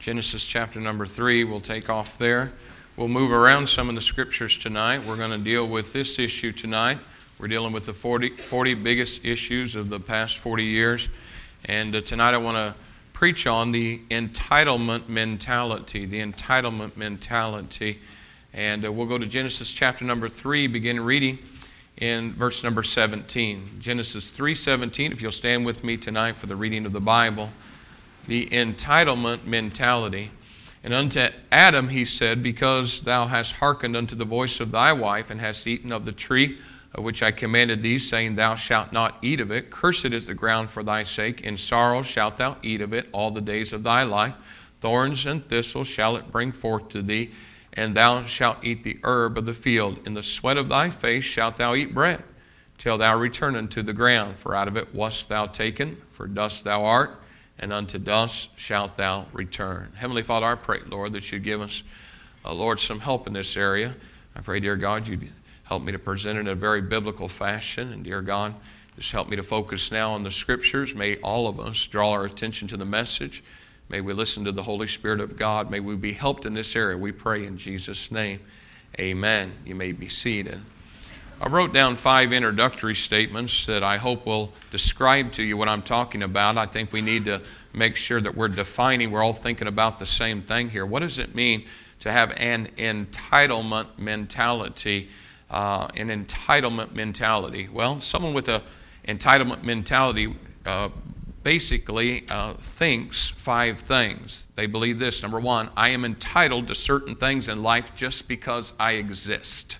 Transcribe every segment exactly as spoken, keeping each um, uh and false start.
Genesis chapter number three, we'll take off there. We'll move around some of the scriptures tonight. We're going to deal with this issue tonight. We're dealing with the forty, forty biggest issues of the past forty years. And uh, tonight I want to preach on the entitlement mentality, the entitlement mentality. And uh, we'll go to Genesis chapter number three, begin reading in verse number seventeen. Genesis three seventeen, if you'll stand with me tonight for the reading of the Bible. The entitlement mentality. And unto Adam he said, because thou hast hearkened unto the voice of thy wife, and hast eaten of the tree of which I commanded thee, saying, thou shalt not eat of it. Cursed is the ground for thy sake. In sorrow shalt thou eat of it all the days of thy life. Thorns and thistles shall it bring forth to thee, and thou shalt eat the herb of the field. In the sweat of thy face shalt thou eat bread, till thou return unto the ground. For out of it wast thou taken, for dust thou art, and unto dust shalt thou return. Heavenly Father, I pray, Lord, that you'd give us, uh, Lord, some help in this area. I pray, dear God, you'd help me to present it in a very biblical fashion. And dear God, just help me to focus now on the Scriptures. May all of us draw our attention to the message. May we listen to the Holy Spirit of God. May we be helped in this area. We pray in Jesus' name. Amen. You may be seated. I wrote down five introductory statements that I hope will describe to you what I'm talking about. I think we need to make sure that we're defining, we're all thinking about the same thing here. What does it mean to have an entitlement mentality? Uh, an entitlement mentality. Well, someone with an entitlement mentality uh, basically uh, thinks five things. They believe this. Number one, I am entitled to certain things in life just because I exist.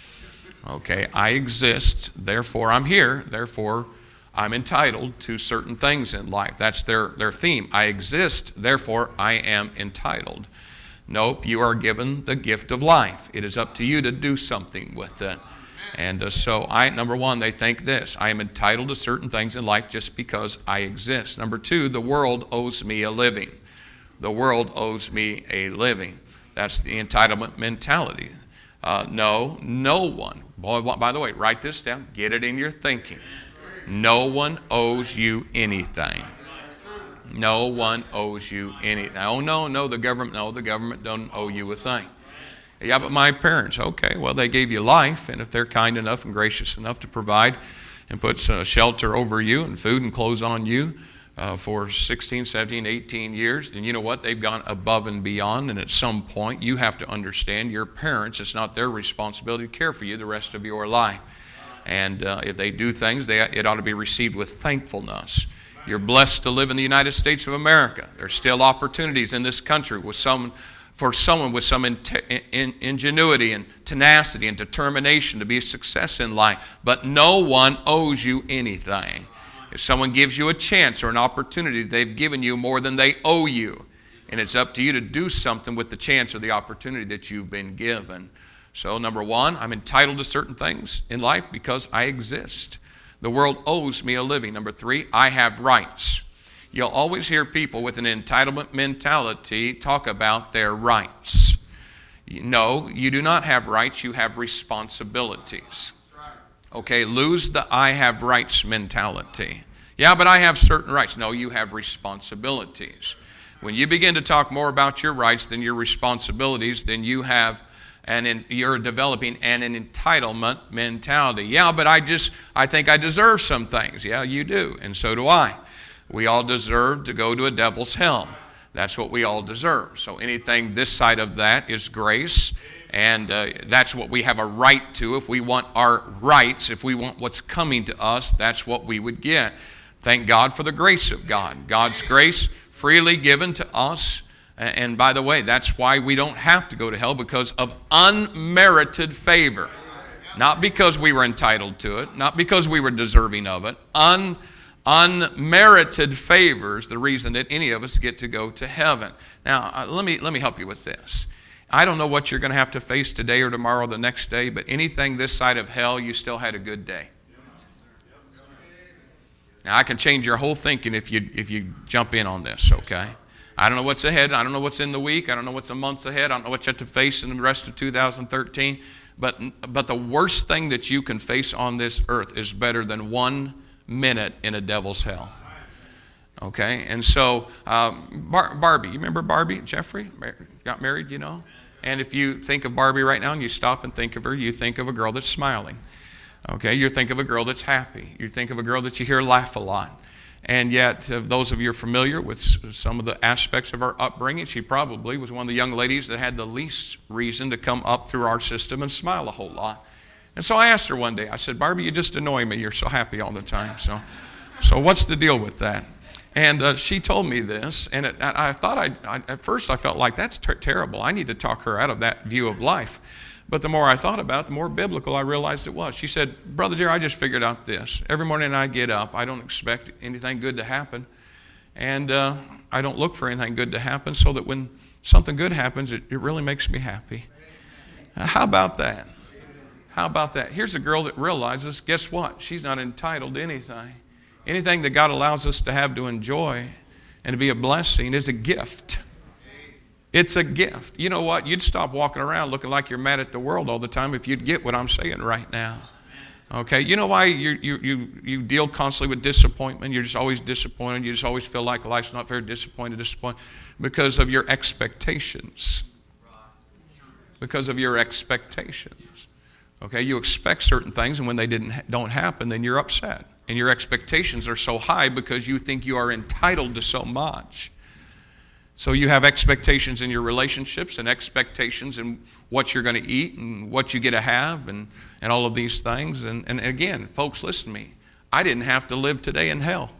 Okay, I exist, therefore I'm here, therefore I'm entitled to certain things in life. That's their, their theme. I exist, therefore I am entitled. Nope, you are given the gift of life. It is up to you to do something with it. And uh, so, I number one, they think this. I am entitled to certain things in life just because I exist. Number two, the world owes me a living. The world owes me a living. That's the entitlement mentality. Uh, no, no one. Boy, by the way, write this down. Get it in your thinking. No one owes you anything. No one owes you anything. Oh, no, no, the government, no, the government don't owe you a thing. Yeah, but my parents, okay, well, they gave you life, and if they're kind enough and gracious enough to provide and put some shelter over you and food and clothes on you uh, for sixteen, seventeen, eighteen years, then you know what? They've gone above and beyond, and at some point you have to understand your parents, it's not their responsibility to care for you the rest of your life. And uh, if they do things, they, it ought to be received with thankfulness. You're blessed to live in the United States of America. There's still opportunities in this country with some, for someone with some in, in, ingenuity and tenacity and determination to be a success in life. But no one owes you anything. If someone gives you a chance or an opportunity, they've given you more than they owe you. And it's up to you to do something with the chance or the opportunity that you've been given. So number one, I'm entitled to certain things in life because I exist. The world owes me a living. Number three, I have rights. You'll always hear people with an entitlement mentality talk about their rights. No, you do not have rights, you have responsibilities. Okay, lose the I have rights mentality. Yeah, but I have certain rights. No, you have responsibilities. When you begin to talk more about your rights than your responsibilities, then you have and in, you're developing an, an entitlement mentality. Yeah, but I just, I think I deserve some things. Yeah, you do, and so do I. We all deserve to go to a devil's hell. That's what we all deserve. So anything this side of that is grace, and uh, that's what we have a right to. If we want our rights, if we want what's coming to us, that's what we would get. Thank God for the grace of God. God's grace freely given to us. And by the way, that's why we don't have to go to hell, because of unmerited favor. Not because we were entitled to it, not because we were deserving of it. Un, unmerited favor is the reason that any of us get to go to heaven. Now, uh, let me, let me help you with this. I don't know what you're going to have to face today or tomorrow or the next day, but anything this side of hell, you still had a good day. Now, I can change your whole thinking if you, if you jump in on this, okay? I don't know what's ahead. I don't know what's in the week. I don't know what's a month ahead. I don't know what you have to face in the rest of two thousand thirteen. But, but the worst thing that you can face on this earth is better than one minute in a devil's hell. Okay, and so um, Bar- Barbie, you remember Barbie? Jeffrey got married, you know? And if you think of Barbie right now and you stop and think of her, you think of a girl that's smiling. Okay, you think of a girl that's happy. You think of a girl that you hear laugh a lot. And yet, uh, those of you are familiar with some of the aspects of her upbringing, she probably was one of the young ladies that had the least reason to come up through our system and smile a whole lot. And so I asked her one day, I said, Barbie, you just annoy me. You're so happy all the time. So, so what's the deal with that? And uh, she told me this, and it, I, I thought, I, I, at first I felt like that's ter- terrible. I need to talk her out of that view of life. But the more I thought about it, the more biblical I realized it was. She said, Brother Jerry, I just figured out this. Every morning I get up, I don't expect anything good to happen. And uh, I don't look for anything good to happen, so that when something good happens, it, it really makes me happy. Uh, how about that? How about that? Here's a girl that realizes, guess what? She's not entitled to anything. Anything that God allows us to have to enjoy and to be a blessing is a gift. It's a gift. You know what? You'd stop walking around looking like you're mad at the world all the time if you'd get what I'm saying right now. Okay? You know why you you you you deal constantly with disappointment? You're just always disappointed. You just always feel like life's not fair, disappointed, disappointed. Because of your expectations. Because of your expectations. Okay? You expect certain things, and when they didn't don't happen, then you're upset. And your expectations are so high because you think you are entitled to so much. So you have expectations in your relationships and expectations in what you're going to eat and what you get to have and, and all of these things. And, and again, folks, listen to me. I didn't have to live today in hell.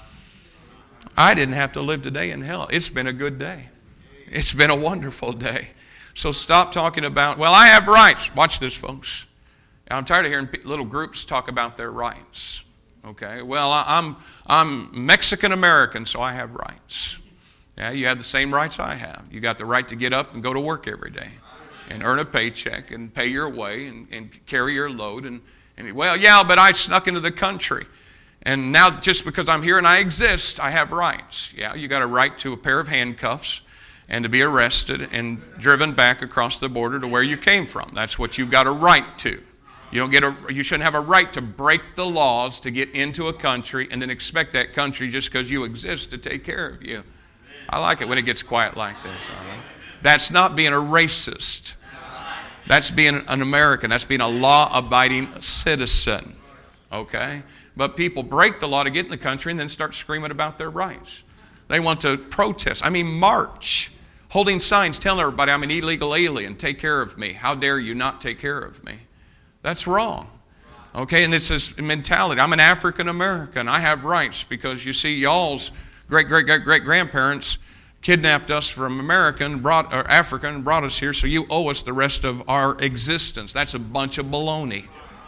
I didn't have to live today in hell. It's been a good day. It's been a wonderful day. So stop talking about, well, I have rights. Watch this, folks. I'm tired of hearing little groups talk about their rights. Okay, well, I'm I'm Mexican American, so I have rights. Yeah, you have the same rights I have. You got the right to get up and go to work every day and earn a paycheck and pay your way and, and carry your load. And, and, well, yeah, but I snuck into the country. And now just because I'm here and I exist, I have rights. Yeah, you got a right to a pair of handcuffs and to be arrested and driven back across the border to where you came from. That's what you've got a right to. You don't get a, you shouldn't have a right to break the laws to get into a country and then expect that country just because you exist to take care of you. I like it when it gets quiet like this. All right? That's not being a racist. That's being an American. That's being a law-abiding citizen. Okay? But people break the law to get in the country and then start screaming about their rights. They want to protest. I mean, march. Holding signs telling everybody, I'm an illegal alien. Take care of me. How dare you not take care of me? That's wrong. Okay, and it's this mentality. I'm an African American. I have rights because you see, y'all's great great great great grandparents kidnapped us from America and brought or Africa and brought us here, so you owe us the rest of our existence. That's a bunch of baloney.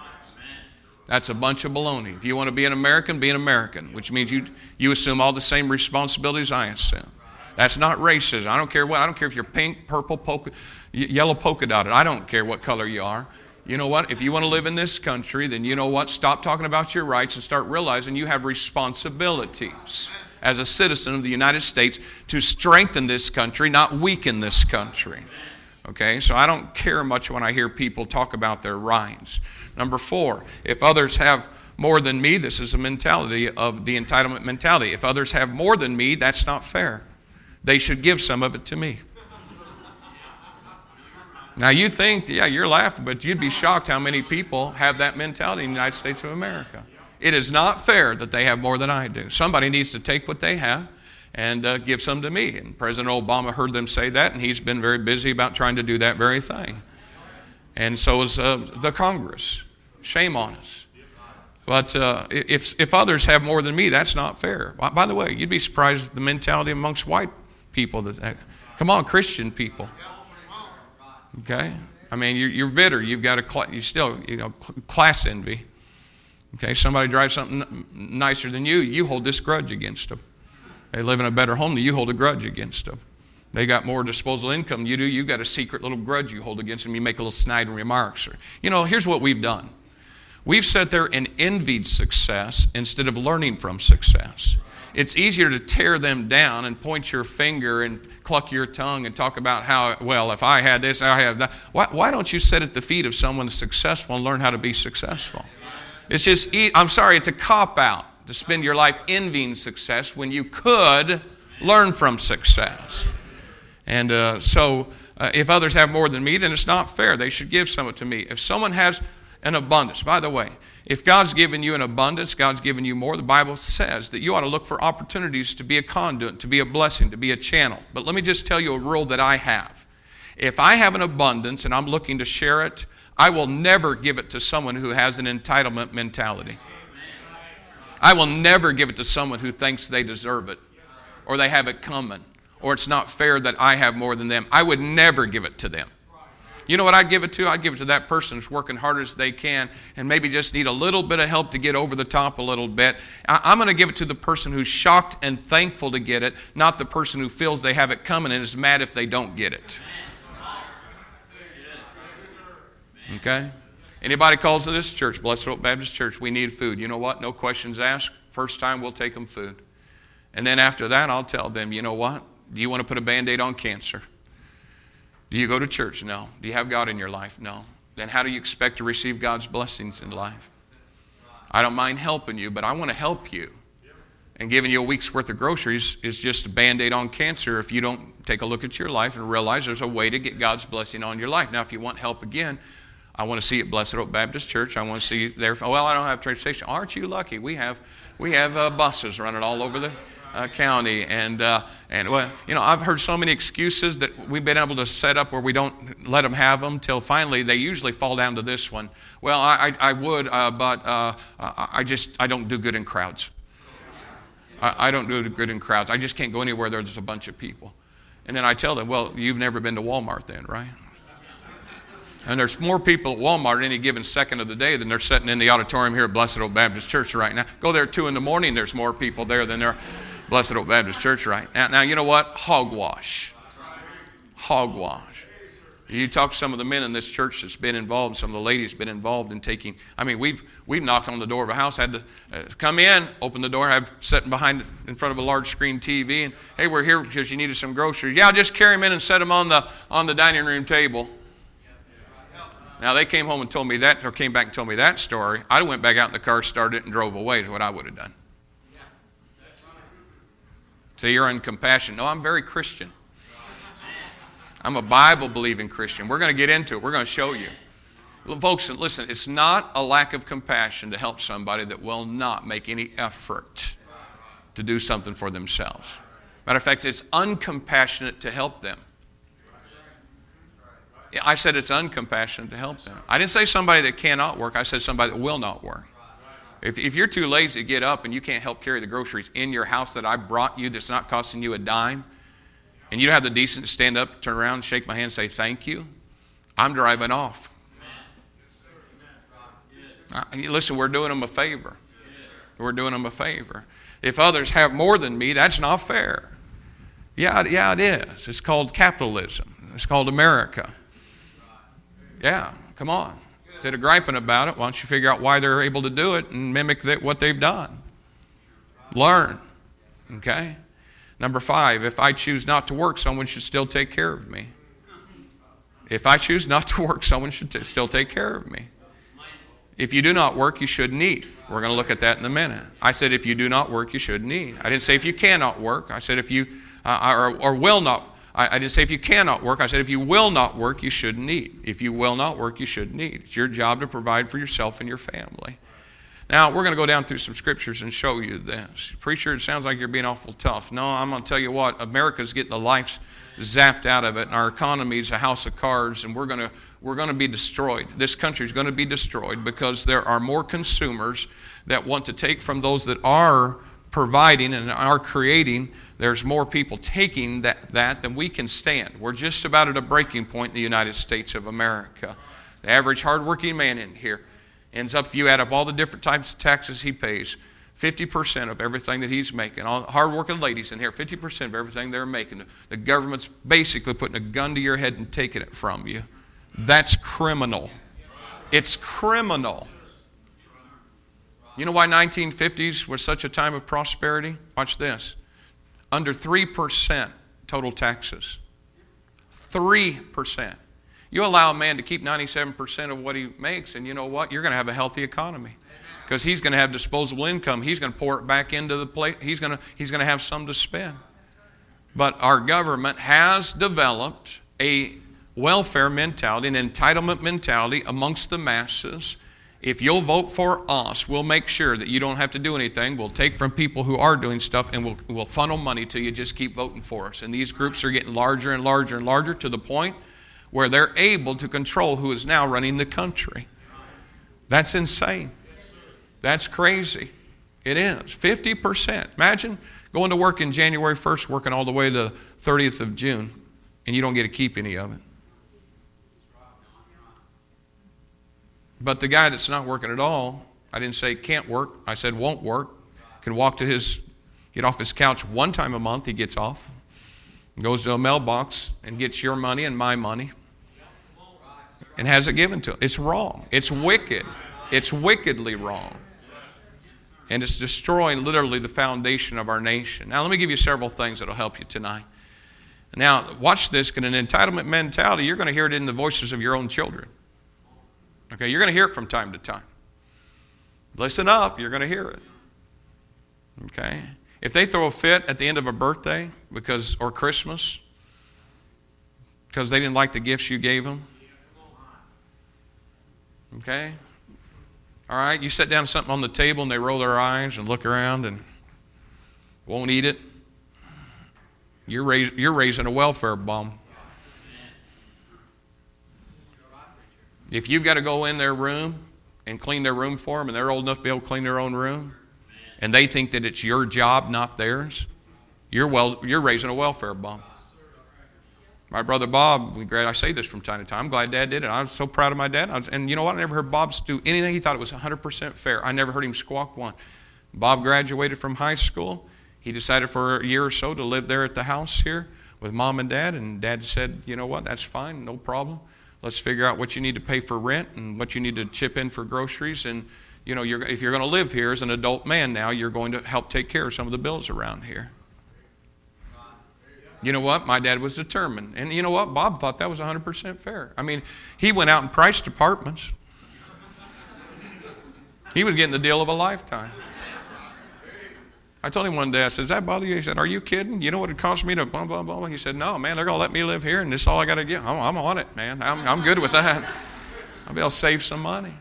That's a bunch of baloney. If you want to be an American, be an American, which means you you assume all the same responsibilities I assume. That's not racism. I don't care what. I don't care if you're pink, purple, polka, yellow polka dotted. I don't care what color you are. You know what? If you want to live in this country, then you know what? Stop talking about your rights and start realizing you have responsibilities as a citizen of the United States to strengthen this country, not weaken this country. Okay? So I don't care much when I hear people talk about their rights. Number four, if others have more than me, this is a mentality of the entitlement mentality. If others have more than me, that's not fair. They should give some of it to me. Now you think, yeah, you're laughing, but you'd be shocked how many people have that mentality in the United States of America. It is not fair that they have more than I do. Somebody needs to take what they have and uh, give some to me. And President Obama heard them say that, and he's been very busy about trying to do that very thing. And so is uh, the Congress. Shame on us. But uh, if, if others have more than me, that's not fair. By the way, you'd be surprised at the mentality amongst white people. That, come on, Christian people. Okay, I mean you're, you're bitter. You've got a cl- you still you know class envy. Okay, somebody drives something n- nicer than you, you hold this grudge against them. They live in a better home than you, hold a grudge against them. They got more disposable income than you do. You got a secret little grudge you hold against them. You make a little snide remarks. Or, you know, here's what we've done. We've sat there and envied success instead of learning from success. It's easier to tear them down and point your finger and cluck your tongue and talk about how, well, if I had this, I have that. Why, why don't you sit at the feet of someone successful and learn how to be successful? It's just, I'm sorry, it's a cop-out. to spend your life envying success when you could learn from success. And uh, so uh, if others have more than me, then it's not fair. They should give some of it to me. If someone has an abundance, by the way, if God's given you an abundance, God's given you more, the Bible says that you ought to look for opportunities to be a conduit, to be a blessing, to be a channel. But let me just tell you a rule that I have. If I have an abundance and I'm looking to share it, I will never give it to someone who has an entitlement mentality. I will never give it to someone who thinks they deserve it, or they have it coming, or it's not fair that I have more than them. I would never give it to them. You know what I'd give it to? I'd give it to that person who's working hard as they can and maybe just need a little bit of help to get over the top a little bit. I'm going to give it to the person who's shocked and thankful to get it, not the person who feels they have it coming and is mad if they don't get it. Okay? Anybody calls to this church, Blessed Hope Baptist Church, we need food. You know what? No questions asked. First time we'll take them food. And then after that, I'll tell them, you know what? Do you want to put a Band-Aid on cancer? Do you go to church? No. Do you have God in your life? No. Then how do you expect to receive God's blessings in life? I don't mind helping you, but I want to help you. And giving you a week's worth of groceries is just a Band-Aid on cancer if you don't take a look at your life and realize there's a way to get God's blessing on your life. Now, if you want help again, I want to see you at Blessed Hope Baptist Church. I want to see you there. Well, I don't have transportation. Aren't you lucky? We have we have uh, buses running all over the uh, county. And, uh, and well, you know, I've heard so many excuses that we've been able to set up where we don't let them have them till finally they usually fall down to this one. Well, I, I, I would, uh, but uh, I just, I don't do good in crowds. I, I don't do good in crowds. I just can't go anywhere there's a bunch of people. And then I tell them, well, you've never been to Walmart then, right? And there's more people at Walmart any given second of the day than they're sitting in the auditorium here at Blessed Hope Baptist Church right now. Go there at two in the morning, there's more people there than there at Blessed Hope Baptist Church right now. Now, you know what? Hogwash. Hogwash. You talk to some of the men in this church that's been involved, some of the ladies been involved in taking, I mean, we've we've knocked on the door of a house, had to uh, come in, open the door, have sitting behind, in front of a large screen T V, and, hey, we're here because you needed some groceries. Yeah, just carry them in and set them on the on the dining room table. Now, they came home and told me that, or came back and told me that story. I went back out in the car, started it, and drove away, is what I would have done. So you're uncompassionate. No, I'm very Christian. I'm a Bible-believing Christian. We're going to get into it. We're going to show you. Folks, listen, it's not a lack of compassion to help somebody that will not make any effort to do something for themselves. Matter of fact, it's uncompassionate to help them. I said it's uncompassionate to help them. I didn't say somebody that cannot work. I said somebody that will not work. If, if you're too lazy to get up and you can't help carry the groceries in your house that I brought you that's not costing you a dime, and you don't have the decency to stand up, turn around, shake my hand, and say thank you, I'm driving off. Uh, listen, we're doing them a favor. We're doing them a favor. If others have more than me, that's not fair. Yeah, yeah, it is. It's called capitalism. It's called America. Yeah, come on. Instead of griping about it, why don't you figure out why they're able to do it and mimic that, what they've done? Learn. Okay? Number five, if I choose not to work, someone should still take care of me. If I choose not to work, someone should t- still take care of me. If you do not work, you shouldn't eat. We're going to look at that in a minute. I said if you do not work, you shouldn't eat. I didn't say if you cannot work. I said if you, uh, or, or will not I, I didn't say if you cannot work. I said if you will not work, you shouldn't eat. If you will not work, you shouldn't eat. It's your job to provide for yourself and your family. Now, we're going to go down through some scriptures and show you this. Preacher, it sounds like you're being awful tough. No, I'm going to tell you what. America's getting the life zapped out of it, and our economy is a house of cards, and we're going to we're going to be destroyed. This country is going to be destroyed because there are more consumers that want to take from those that are providing and are creating. There's more people taking that, that than we can stand. We're just about at a breaking point in the United States of America. The average hardworking man in here ends up, if you add up all the different types of taxes he pays, fifty percent of everything that he's making. All hardworking ladies in here, fifty percent of everything they're making. The government's basically putting a gun to your head and taking it from you. That's criminal. It's criminal. You know why nineteen fifties was such a time of prosperity? Watch this. Under three percent total taxes. three percent. You allow a man to keep ninety-seven percent of what he makes, and you know what? You're going to have a healthy economy. because he's going to have disposable income. He's going to pour it back into the plate. He's going to, he's going to have some to spend. But our government has developed a welfare mentality, an entitlement mentality amongst the masses. If you'll vote for us, we'll make sure that you don't have to do anything. We'll take from people who are doing stuff, and we'll, we'll funnel money to you. Just keep voting for us. And these groups are getting larger and larger and larger to the point where they're able to control who is now running the country. That's insane. That's crazy. It is. fifty percent. Imagine going to work in January first, working all the way to the thirtieth of June, and you don't get to keep any of it. But the guy that's not working at all, I didn't say can't work, I said won't work, can walk to his, get off his couch one time a month, he gets off, and goes to a mailbox and gets your money and my money and has it given to him. It's wrong. It's wicked. It's wickedly wrong. And it's destroying literally the foundation of our nation. Now let me give you several things that will help you tonight. Now watch this, in an entitlement mentality, you're going to hear it in the voices of your own children. Okay, you're going to hear it from time to time. Listen up, you're going to hear it. Okay? If they throw a fit at the end of a birthday because or Christmas because they didn't like the gifts you gave them. Okay? All right, you set down something on the table and they roll their eyes and look around and won't eat it. You're, raise, you're raising a welfare bomb. If you've got to go in their room and clean their room for them, and they're old enough to be able to clean their own room, and they think that it's your job, not theirs, you're well, you're raising a welfare bomb. My brother Bob, we I say this from time to time, I'm glad Dad did it. I was so proud of my dad. I was, and you know what? I never heard Bob do anything. He thought it was one hundred percent fair. I never heard him squawk one. Bob graduated from high school. He decided for a year or so to live there at the house here with Mom and Dad, and Dad said, you know what, that's fine, no problem. Let's figure out what you need to pay for rent and what you need to chip in for groceries. And, you know, you're, if you're going to live here as an adult man now, you're going to help take care of some of the bills around here. You know what? My dad was determined. And you know what? Bob thought that was one hundred percent fair. I mean, he went out and priced apartments. He was getting the deal of a lifetime. I told him one day, I said, does that bother you? He said, are you kidding? You know what it cost me to blah, blah, blah? He said, no, man, they're going to let me live here, and this is all I got to get. I'm, I'm on it, man. I'm, I'm good with that. I'll be able to save some money.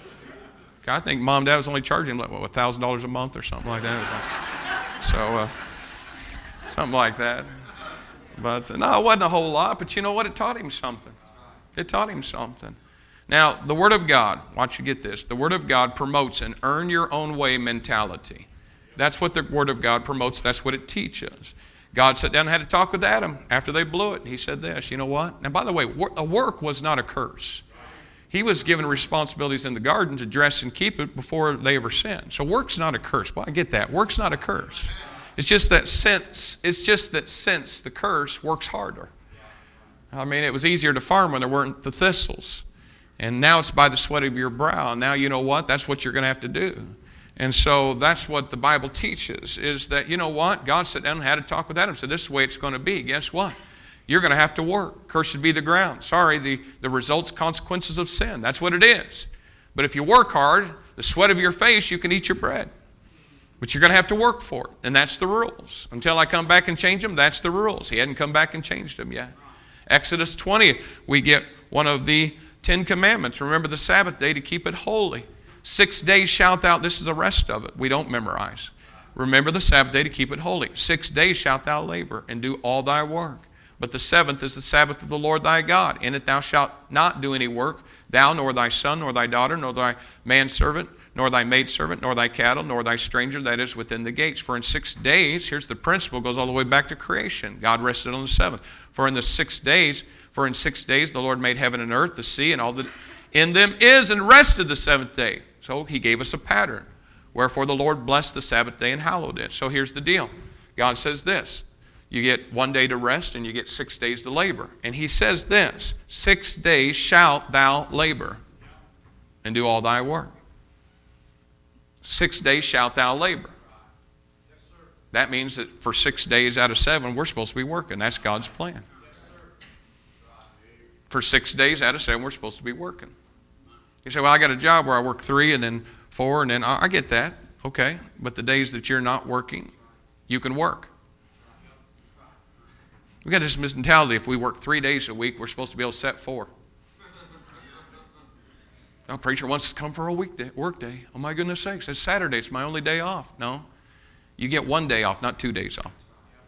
I think Mom and Dad was only charging, like, what, one thousand dollars a month or something like that. Like, so, uh, something like that. But, no, it wasn't a whole lot, but you know what? It taught him something. It taught him something. Now, the Word of God, watch you get this. The Word of God promotes an earn your own way mentality. That's what the Word of God promotes. That's what it teaches. God sat down and had to talk with Adam after they blew it. He said this, you know what? Now, by the way, a work was not a curse. He was given responsibilities in the garden to dress and keep it before they ever sinned. So work's not a curse. Well, I get that. Work's not a curse. It's just that since, it's just that since the curse, works harder. I mean, it was easier to farm when there weren't the thistles. And now it's by the sweat of your brow. And now you know what? That's what you're going to have to do. And so that's what the Bible teaches, is that, you know what? God sat down and had a talk with Adam, said, this is the way it's going to be. Guess what? You're going to have to work. Cursed be the ground. Sorry, the, the results, consequences of sin. That's what it is. But if you work hard, the sweat of your face, you can eat your bread. But you're going to have to work for it. And that's the rules. Until I come back and change them, that's the rules. He hadn't come back and changed them yet. Exodus twenty, we get one of the Ten Commandments. Remember the Sabbath day to keep it holy. Six days shalt thou, this is the rest of it, we don't memorize. Remember the Sabbath day to keep it holy. Six days shalt thou labor and do all thy work. But the seventh is the Sabbath of the Lord thy God. In it thou shalt not do any work, thou, nor thy son, nor thy daughter, nor thy manservant, nor thy maidservant, nor thy cattle, nor thy stranger that is within the gates. For in six days, here's the principle, goes all the way back to creation. God rested on the seventh. For in the six days, for in six days the Lord made heaven and earth, the sea, and all that in them is, and rested the seventh day. So he gave us a pattern. Wherefore the Lord blessed the Sabbath day and hallowed it. So here's the deal. God says this. You get one day to rest and you get six days to labor. And he says this. Six days shalt thou labor and do all thy work. Six days shalt thou labor. That means that for six days out of seven, we're supposed to be working. That's God's plan. For six days out of seven, we're supposed to be working. You say, well, I got a job where I work three and then four, and then I, I get that. Okay. But the days that you're not working, you can work. We've got this mentality, if we work three days a week, we're supposed to be able to set four. No, preacher wants to come for a weekday, work day. Oh, my goodness sakes, it's Saturday. It's my only day off. No. You get one day off, not two days off.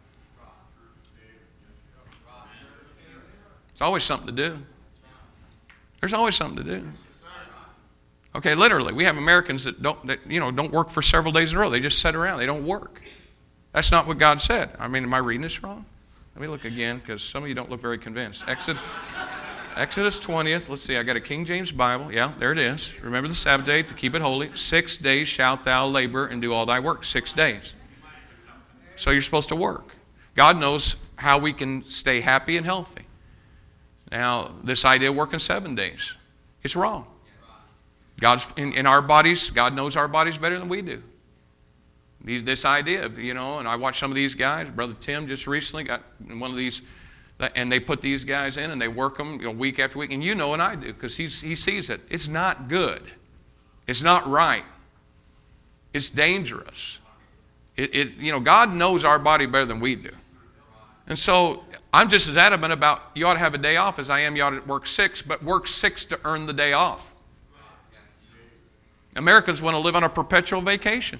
It's always something to do. There's always something to do. Okay, literally, we have Americans that don't, that, you know, don't work for several days in a row. They just sit around. They don't work. That's not what God said. I mean, am I reading this wrong? Let me look again, because some of you don't look very convinced. Exodus, Exodus twentieth. Let's see. I got a King James Bible. Yeah, there it is. Remember the Sabbath day to keep it holy. Six days shalt thou labor and do all thy work. Six days. So you're supposed to work. God knows how we can stay happy and healthy. Now, this idea of working seven days, it's wrong. God's in, in our bodies. God knows our bodies better than we do. These, this idea of, you know, and I watched some of these guys. Brother Tim just recently got in one of these, and they put these guys in and they work them, you know, week after week. And you know, and I do, because he sees it. It's not good. It's not right. It's dangerous. It, it, you know, God knows our body better than we do. And so I'm just as adamant about you ought to have a day off as I am you ought to work six, but work six to earn the day off. Americans want to live on a perpetual vacation.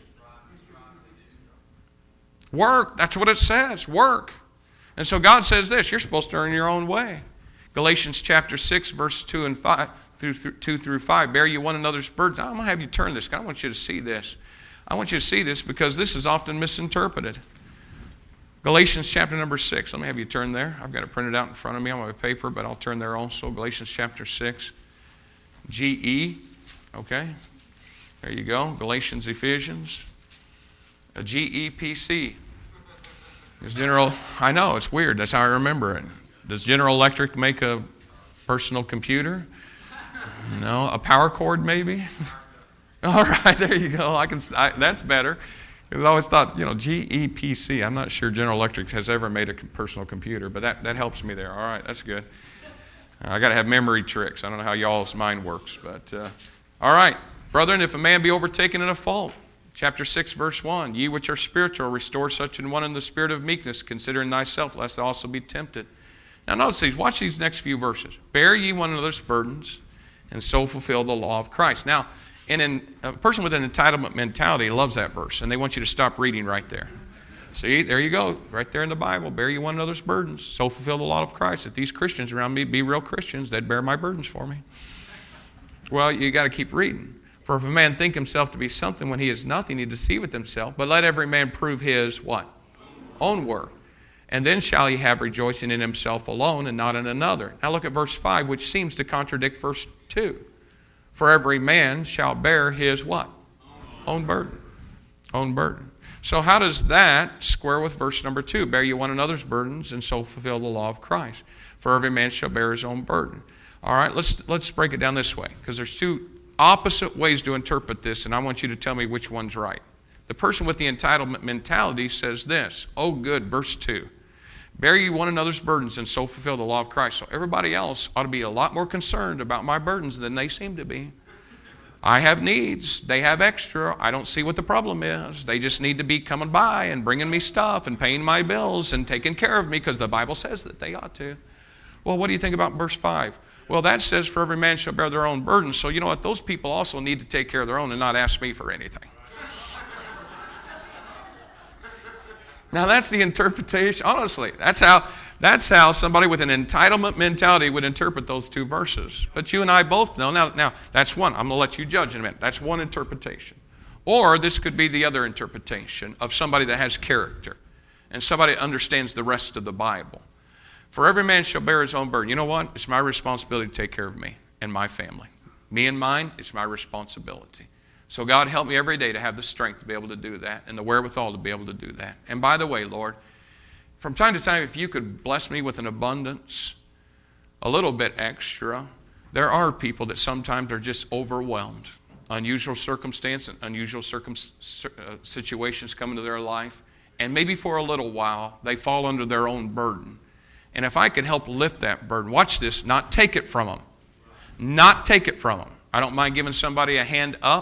Work. That's what it says. Work. And so God says this, you're supposed to earn your own way. Galatians chapter six, verse two and five, through, through two through five. Bear you one another's burdens. I'm going to have you turn this. I want you to see this. I want you to see this because this is often misinterpreted. Galatians chapter number six. Let me have you turn there. I've got it printed out in front of me on my paper, but I'll turn there also. Galatians chapter six. G E. Okay. There you go. Galatians, Ephesians. A G E P C. Does General, I know, it's weird. That's how I remember it. Does General Electric make a personal computer? You know, a power cord maybe? All right, there you go. I can. I, that's better. Because I always thought, you know, G E P C. I'm not sure General Electric has ever made a personal computer, but that, that helps me there. All right, that's good. Uh, I got to have memory tricks. I don't know how y'all's mind works, but uh, all right. Brethren, if a man be overtaken in a fault, chapter six, verse one, ye which are spiritual, restore such an one in the spirit of meekness, considering thyself, lest thou also be tempted. Now notice these. Watch these next few verses. Bear ye one another's burdens, and so fulfill the law of Christ. Now, and in, a person with an entitlement mentality loves that verse, and they want you to stop reading right there. See, there you go, right there in the Bible. Bear ye one another's burdens, so fulfill the law of Christ. If these Christians around me be real Christians, they'd bear my burdens for me. Well, you got to keep reading. For if a man think himself to be something when he is nothing, he deceiveth himself. But let every man prove his what? Own work. And then shall he have rejoicing in himself alone and not in another. Now look at verse five, which seems to contradict verse two. For every man shall bear his what? Own burden. Own burden. So how does that square with verse number two? Bear you one another's burdens and so fulfill the law of Christ. For every man shall bear his own burden. All right, let's let's break it down this way, because there's two opposite ways to interpret this, and I want you to tell me which one's right. The person with the entitlement mentality says this. Oh, good, verse two. Bear ye one another's burdens and so fulfill the law of Christ. So everybody else ought to be a lot more concerned about my burdens than they seem to be. I have needs. They have extra. I don't see what the problem is. They just need to be coming by and bringing me stuff and paying my bills and taking care of me because the Bible says that they ought to. Well, what do you think about verse five? Well, that says, for every man shall bear their own burden. So you know what? Those people also need to take care of their own and not ask me for anything. Now, that's the interpretation. Honestly, that's how, that's how somebody with an entitlement mentality would interpret those two verses. But you and I both know. Now, now that's one. I'm going to let you judge in a minute. That's one interpretation. Or this could be the other interpretation of somebody that has character and somebody that understands the rest of the Bible. For every man shall bear his own burden. You know what? It's my responsibility to take care of me and my family. Me and mine, it's my responsibility. So God, help me every day to have the strength to be able to do that and the wherewithal to be able to do that. And by the way, Lord, from time to time, if you could bless me with an abundance, a little bit extra, there are people that sometimes are just overwhelmed. Unusual circumstance and unusual circum- uh, situations come into their life. And maybe for a little while, they fall under their own burden. And if I could help lift that burden, watch this, not take it from them. Not take it from them. I don't mind giving somebody a hand up.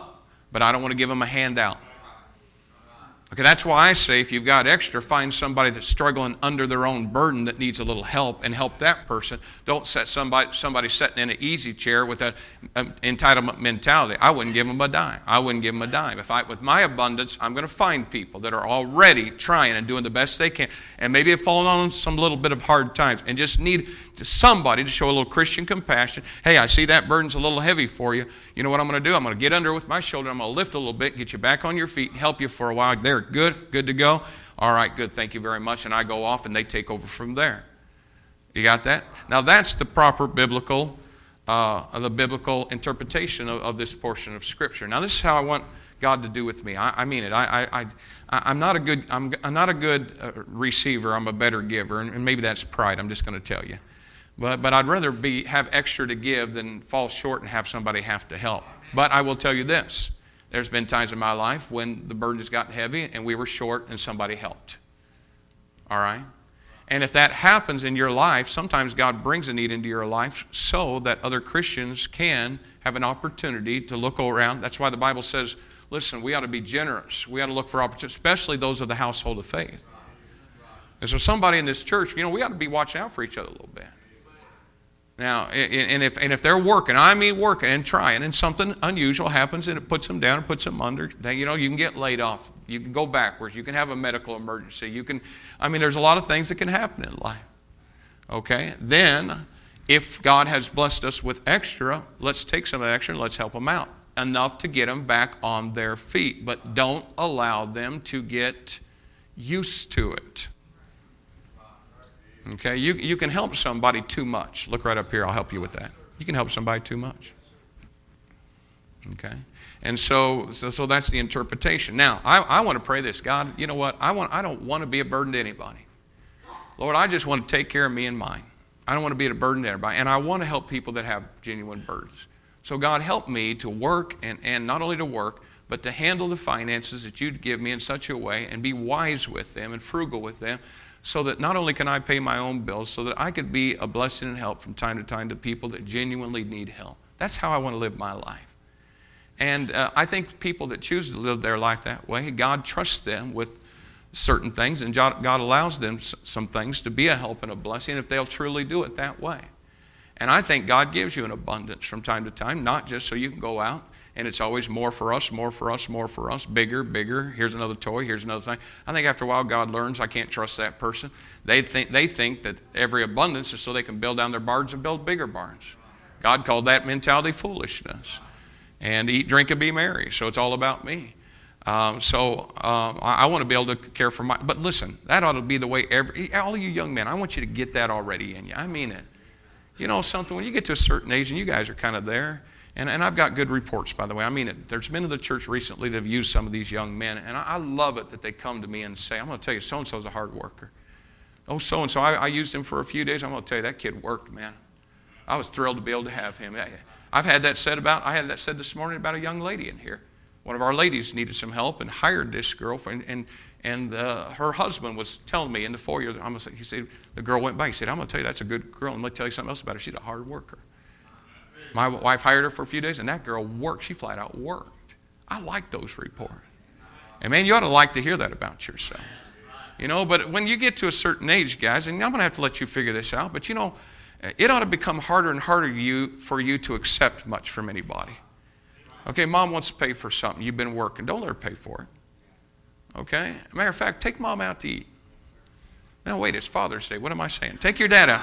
but I don't want to give them a handout. Okay, that's why I say if you've got extra, find somebody that's struggling under their own burden that needs a little help and help that person. Don't set somebody somebody sitting in an easy chair with an um, entitlement mentality. I wouldn't give them a dime. I wouldn't give them a dime. If I, with my abundance, I'm going to find people that are already trying and doing the best they can, and maybe have fallen on some little bit of hard times and just need somebody to show a little Christian compassion. Hey, I see that burden's a little heavy for you. You know what I'm going to do? I'm going to get under with my shoulder. I'm going to lift a little bit, get you back on your feet, and help you for a while. There, good, good to go. All right, good, thank you very much. And I go off and they take over from there. You got that? Now that's the proper biblical, uh, the biblical interpretation of, of this portion of Scripture. Now this is how I want God to do with me. I, I mean it. I, I, I, I'm not a good, I'm, I'm not a good uh, receiver. I'm a better giver, and, and maybe that's pride. I'm just going to tell you. But, but I'd rather be have extra to give than fall short and have somebody have to help. But I will tell you this. There's been times in my life when the burden has gotten heavy and we were short and somebody helped. All right? And if that happens in your life, sometimes God brings a need into your life so that other Christians can have an opportunity to look around. That's why the Bible says, listen, we ought to be generous. We ought to look for opportunities, especially those of the household of faith. And so somebody in this church, you know, we ought to be watching out for each other a little bit. Now, and if and if they're working, I mean working and trying, and something unusual happens and it puts them down, it puts them under, then, you know, you can get laid off. You can go backwards. You can have a medical emergency. You can, I mean, there's a lot of things that can happen in life. Okay? Then, if God has blessed us with extra, let's take some of that extra and let's help them out. Enough to get them back on their feet. But don't allow them to get used to it. Okay, you, you can help somebody too much. Look right up here, I'll help you with that. You can help somebody too much. Okay, and so so, so that's the interpretation. Now, I, I want to pray this. God, you know what? I want I don't want to be a burden to anybody. Lord, I just want to take care of me and mine. I don't want to be a burden to everybody. And I want to help people that have genuine burdens. So God, help me to work, and, and not only to work, but to handle the finances that you'd give me in such a way and be wise with them and frugal with them, so that not only can I pay my own bills, so that I could be a blessing and help from time to time to people that genuinely need help. That's how I want to live my life. And uh, I think people that choose to live their life that way, God trusts them with certain things, and God allows them some things to be a help and a blessing if they'll truly do it that way. And I think God gives you an abundance from time to time, not just so you can go out and it's always more for us, more for us, more for us, bigger, bigger. Here's another toy, here's another thing. I think after a while God learns I can't trust that person. They think they think that every abundance is so they can build down their barns and build bigger barns. God called that mentality foolishness. And eat, drink, and be merry. So it's all about me. Um, so um, I, I want to be able to care for my, but listen, that ought to be the way every, all of you young men, I want you to get that already in you. I mean it. You know something, when you get to a certain age, and you guys are kind of there, and, and I've got good reports, by the way. I mean it. There's been in the church recently that have used some of these young men, and I, I love it that they come to me and say, I'm going to tell you, so-and-so's a hard worker. Oh, so-and-so, I, I used him for a few days. I'm going to tell you, that kid worked, man. I was thrilled to be able to have him. I've had that said about, I had that said this morning about a young lady in here. One of our ladies needed some help and hired this girl, for, and and, and uh, her husband was telling me in the foyer, I'm gonna say, he said, the girl went by, he said, I'm going to tell you that's a good girl, and let me tell you something else about her. She's a hard worker. My wife hired her for a few days, and that girl worked. She flat out worked. I like those reports. And man, you ought to like to hear that about yourself. You know, but when you get to a certain age, guys, and I'm going to have to let you figure this out, but you know, it ought to become harder and harder you, for you to accept much from anybody. Okay, mom wants to pay for something. You've been working. Don't let her pay for it. Okay? Matter of fact, take mom out to eat. Now, wait, it's Father's Day. What am I saying? Take your dad out.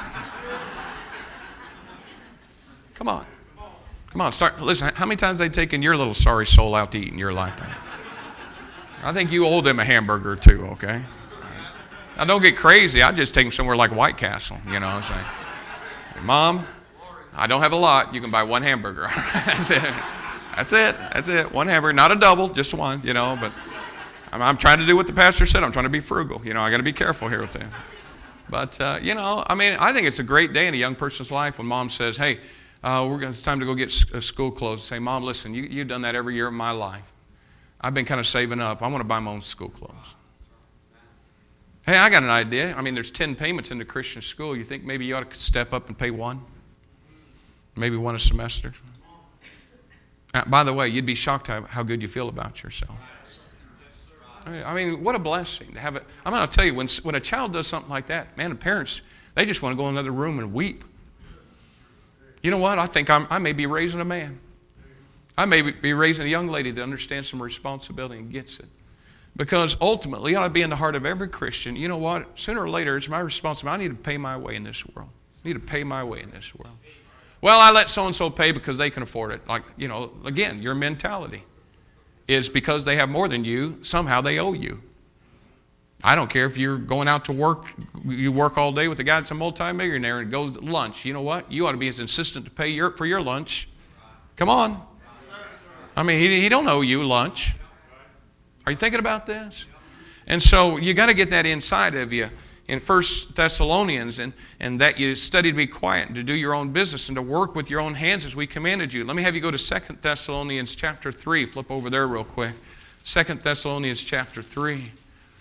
Come on. Come on, start. Listen, how many times have they taken your little sorry soul out to eat in your lifetime? I think you owe them a hamburger or two, okay? Now, don't get crazy. I'd just take them somewhere like White Castle, you know what I'm saying? Mom, I don't have a lot. You can buy one hamburger. That's it. That's it. That's it. One hamburger. Not a double, just one, you know. But I'm, I'm trying to do what the pastor said. I'm trying to be frugal. You know, I got to be careful here with that. But, uh, you know, I mean, I think it's a great day in a young person's life when mom says, hey, uh, we're gonna, it's time to go get school clothes. Say, Mom, listen, you, you've done that every year of my life. I've been kind of saving up. I want to buy my own school clothes. Hey, I got an idea. I mean, there's ten payments in the Christian school. You think maybe you ought to step up and pay one? Maybe one a semester? Uh, by the way, you'd be shocked how, how good you feel about yourself. I mean, what a blessing to have it. I'm going to tell you, when, when a child does something like that, man, the parents, they just want to go in another room and weep. You know what? I think I'm, I may be raising a man. I may be raising a young lady that understands some responsibility and gets it. Because ultimately, it ought to be in the heart of every Christian. You know what? Sooner or later, it's my responsibility. I need to pay my way in this world. I need to pay my way in this world. Well, I let so-and-so pay because they can afford it. Like, you know, again, your mentality is because they have more than you, somehow they owe you. I don't care if you're going out to work, you work all day with a guy that's a multimillionaire and goes to lunch. You know what? You ought to be as insistent to pay your, for your lunch. Come on. I mean, he, he don't owe you lunch. Are you thinking about this? And so you got to get that inside of you in First Thessalonians, and, and that you study to be quiet and to do your own business and to work with your own hands as we commanded you. Let me have you go to Second Thessalonians chapter three. Flip over there real quick. Second Thessalonians chapter three.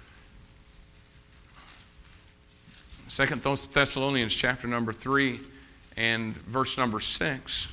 Second Thessalonians chapter number three and verse number six.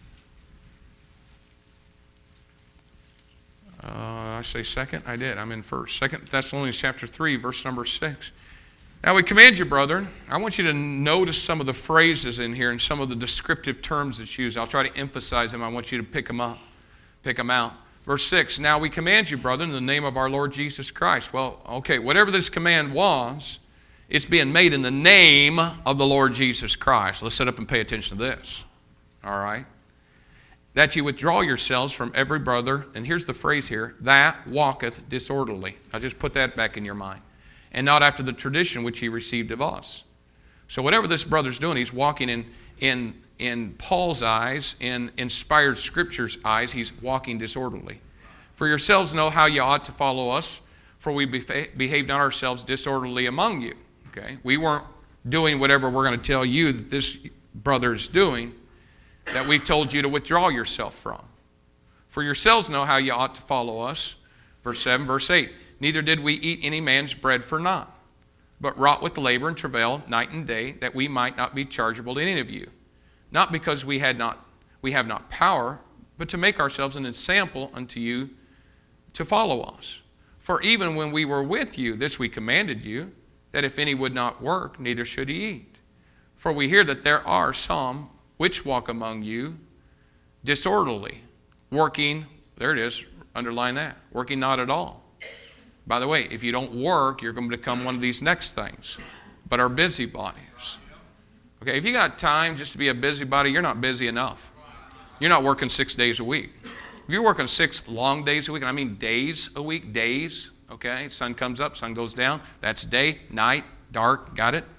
Uh, I say second? I did. I'm in first. Second Thessalonians chapter three, verse number six. Now we command you, brethren. I want you to notice some of the phrases in here and some of the descriptive terms that's used. I'll try to emphasize them. I want you to pick them up, pick them out. Verse six, now we command you, brethren, in the name of our Lord Jesus Christ. Well, okay, whatever this command was, it's being made in the name of the Lord Jesus Christ. Let's sit up and pay attention to this. All right? That you withdraw yourselves from every brother, and here's the phrase here, that walketh disorderly. I'll just put that back in your mind. And not after the tradition which he received of us. So whatever this brother's doing, he's walking in, in, in Paul's eyes, in inspired Scripture's eyes, he's walking disorderly. For yourselves know how you ought to follow us, for we behaved not ourselves disorderly among you. Okay? We weren't doing whatever we're going to tell you that this brother is doing, that we've told you to withdraw yourself from. For yourselves know how you ought to follow us. Verse seven, verse eight. Neither did we eat any man's bread for naught, but wrought with labor and travail night and day, that we might not be chargeable to any of you. Not because we had not, we have not power, but to make ourselves an ensample unto you to follow us. For even when we were with you, this we commanded you, that if any would not work, neither should he eat. For we hear that there are some which walk among you disorderly, working, there it is, underline that, working not at all. By the way, if you don't work, you're going to become one of these next things, but are busybodies. Okay, if you got time just to be a busybody, you're not busy enough. You're not working six days a week. If you're working six long days a week, and I mean days a week, days, okay, sun comes up, sun goes down, that's day, night, dark, got it?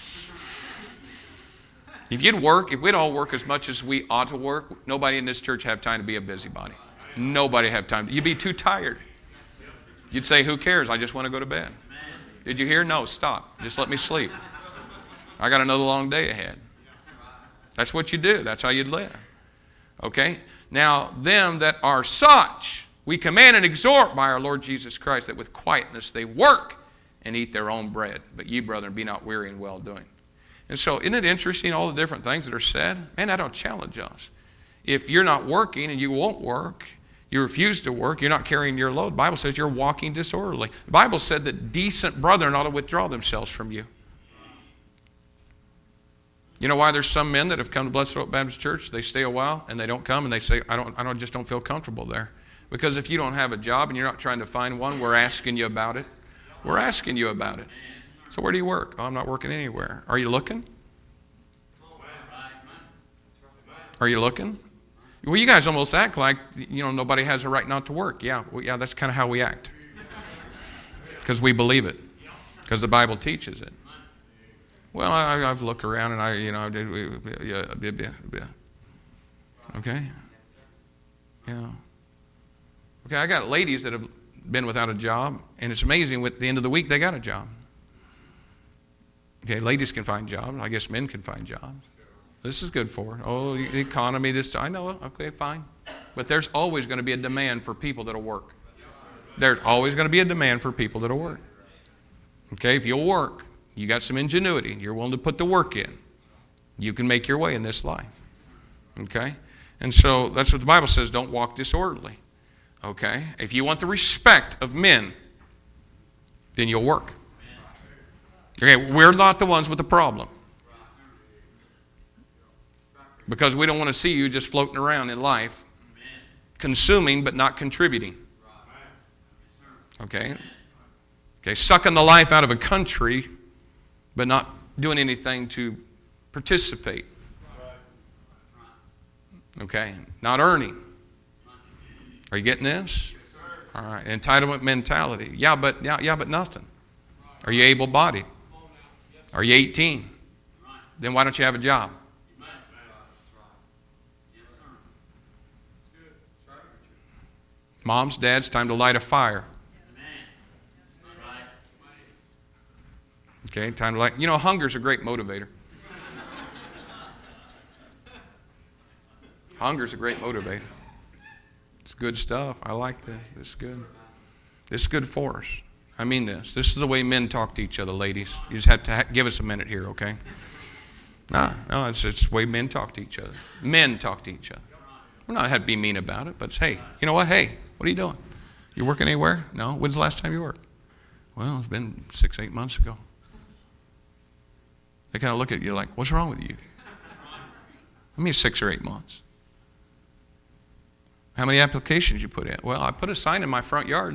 If you'd work, if we'd all work as much as we ought to work, nobody in this church have time to be a busybody. Nobody have time. You'd be too tired. You'd say, who cares? I just want to go to bed. Did you hear? No, stop. Just let me sleep. I got another long day ahead. That's what you do. That's how you'd live. Okay? Now, them that are such, we command and exhort by our Lord Jesus Christ that with quietness they work and eat their own bread. But ye, brethren, be not weary in well doing. And so, isn't it interesting, all the different things that are said? Man, that don't challenge us. If you're not working and you won't work, you refuse to work, you're not carrying your load. The Bible says you're walking disorderly. The Bible said that decent brethren ought to withdraw themselves from you. You know why there's some men that have come to Blessed Hope Baptist Church, they stay a while and they don't come and they say, I don't, I don't, just don't feel comfortable there. Because if you don't have a job and you're not trying to find one, we're asking you about it. We're asking you about it. So where do you work? Oh, I'm not working anywhere. Are you looking? Are you looking? Well, you guys almost act like, you know, nobody has a right not to work. Yeah, well, yeah, that's kind of how we act. Because we believe it. Because the Bible teaches it. Well, I, I've looked around and I, you know, I did, yeah, yeah, yeah, yeah. Okay? Yeah. Okay, I got ladies that have been without a job, and it's amazing, at the end of the week, they got a job. Okay, ladies can find jobs. I guess men can find jobs. This is good for her. Oh, the economy, this, I know, okay, fine. But there's always going to be a demand for people that'll work. There's always going to be a demand for people that'll work. Okay, if you'll work, you got some ingenuity, you're willing to put the work in, you can make your way in this life. Okay? And so that's what the Bible says, don't walk disorderly. Okay? If you want the respect of men, then you'll work. Okay, we're not the ones with the problem. Because we don't want to see you just floating around in life, consuming but not contributing. Okay? Okay, sucking the life out of a country but not doing anything to participate. Okay, not earning. Are you getting this? All right, entitlement mentality. Yeah, but yeah, yeah, but nothing. Are you able-bodied? Are you eighteen? Then why don't you have a job? Moms, dads, time to light a fire. Okay, time to light. You know, hunger's a great motivator. Hunger's a great motivator. It's good stuff. I like this. This is good. This is good for us. I mean this. This is the way men talk to each other, ladies. You just have to ha- give us a minute here, okay? No, no, it's, it's the way men talk to each other. Men talk to each other. We're not have to be mean about it, but it's, hey, you know what? Hey, what are you doing? You working anywhere? No. When's the last time you worked? Well, it's been six, eight months ago. They kind of look at you like, what's wrong with you? I mean, six or eight months. How many applications you put in? Well, I put a sign in my front yard.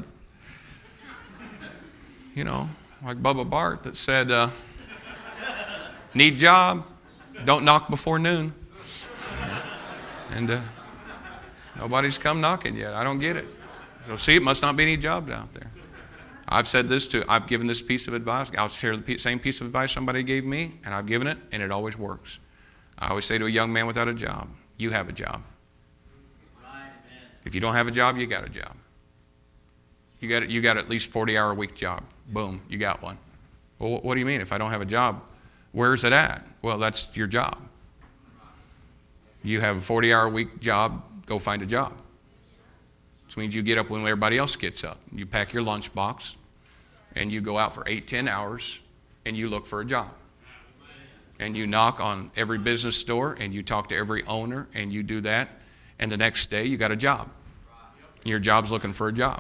You know, like Bubba Bart that said, uh, need job, don't knock before noon. And uh, nobody's come knocking yet. I don't get it. So see, it must not be any jobs out there. I've said this too. I've given this piece of advice. I'll share the same piece of advice somebody gave me, and I've given it, and it always works. I always say to a young man without a job, you have a job. If you don't have a job, you got a job. You got you got at least forty-hour a week job. Boom, you got one. Well, what do you mean? If I don't have a job, where's it at? Well, that's your job. You have a forty-hour a week job, go find a job. Which means you get up when everybody else gets up. You pack your lunchbox, and you go out for eight, ten hours, and you look for a job. And you knock on every business store, and you talk to every owner, and you do that. And the next day, you got a job. Your job's looking for a job.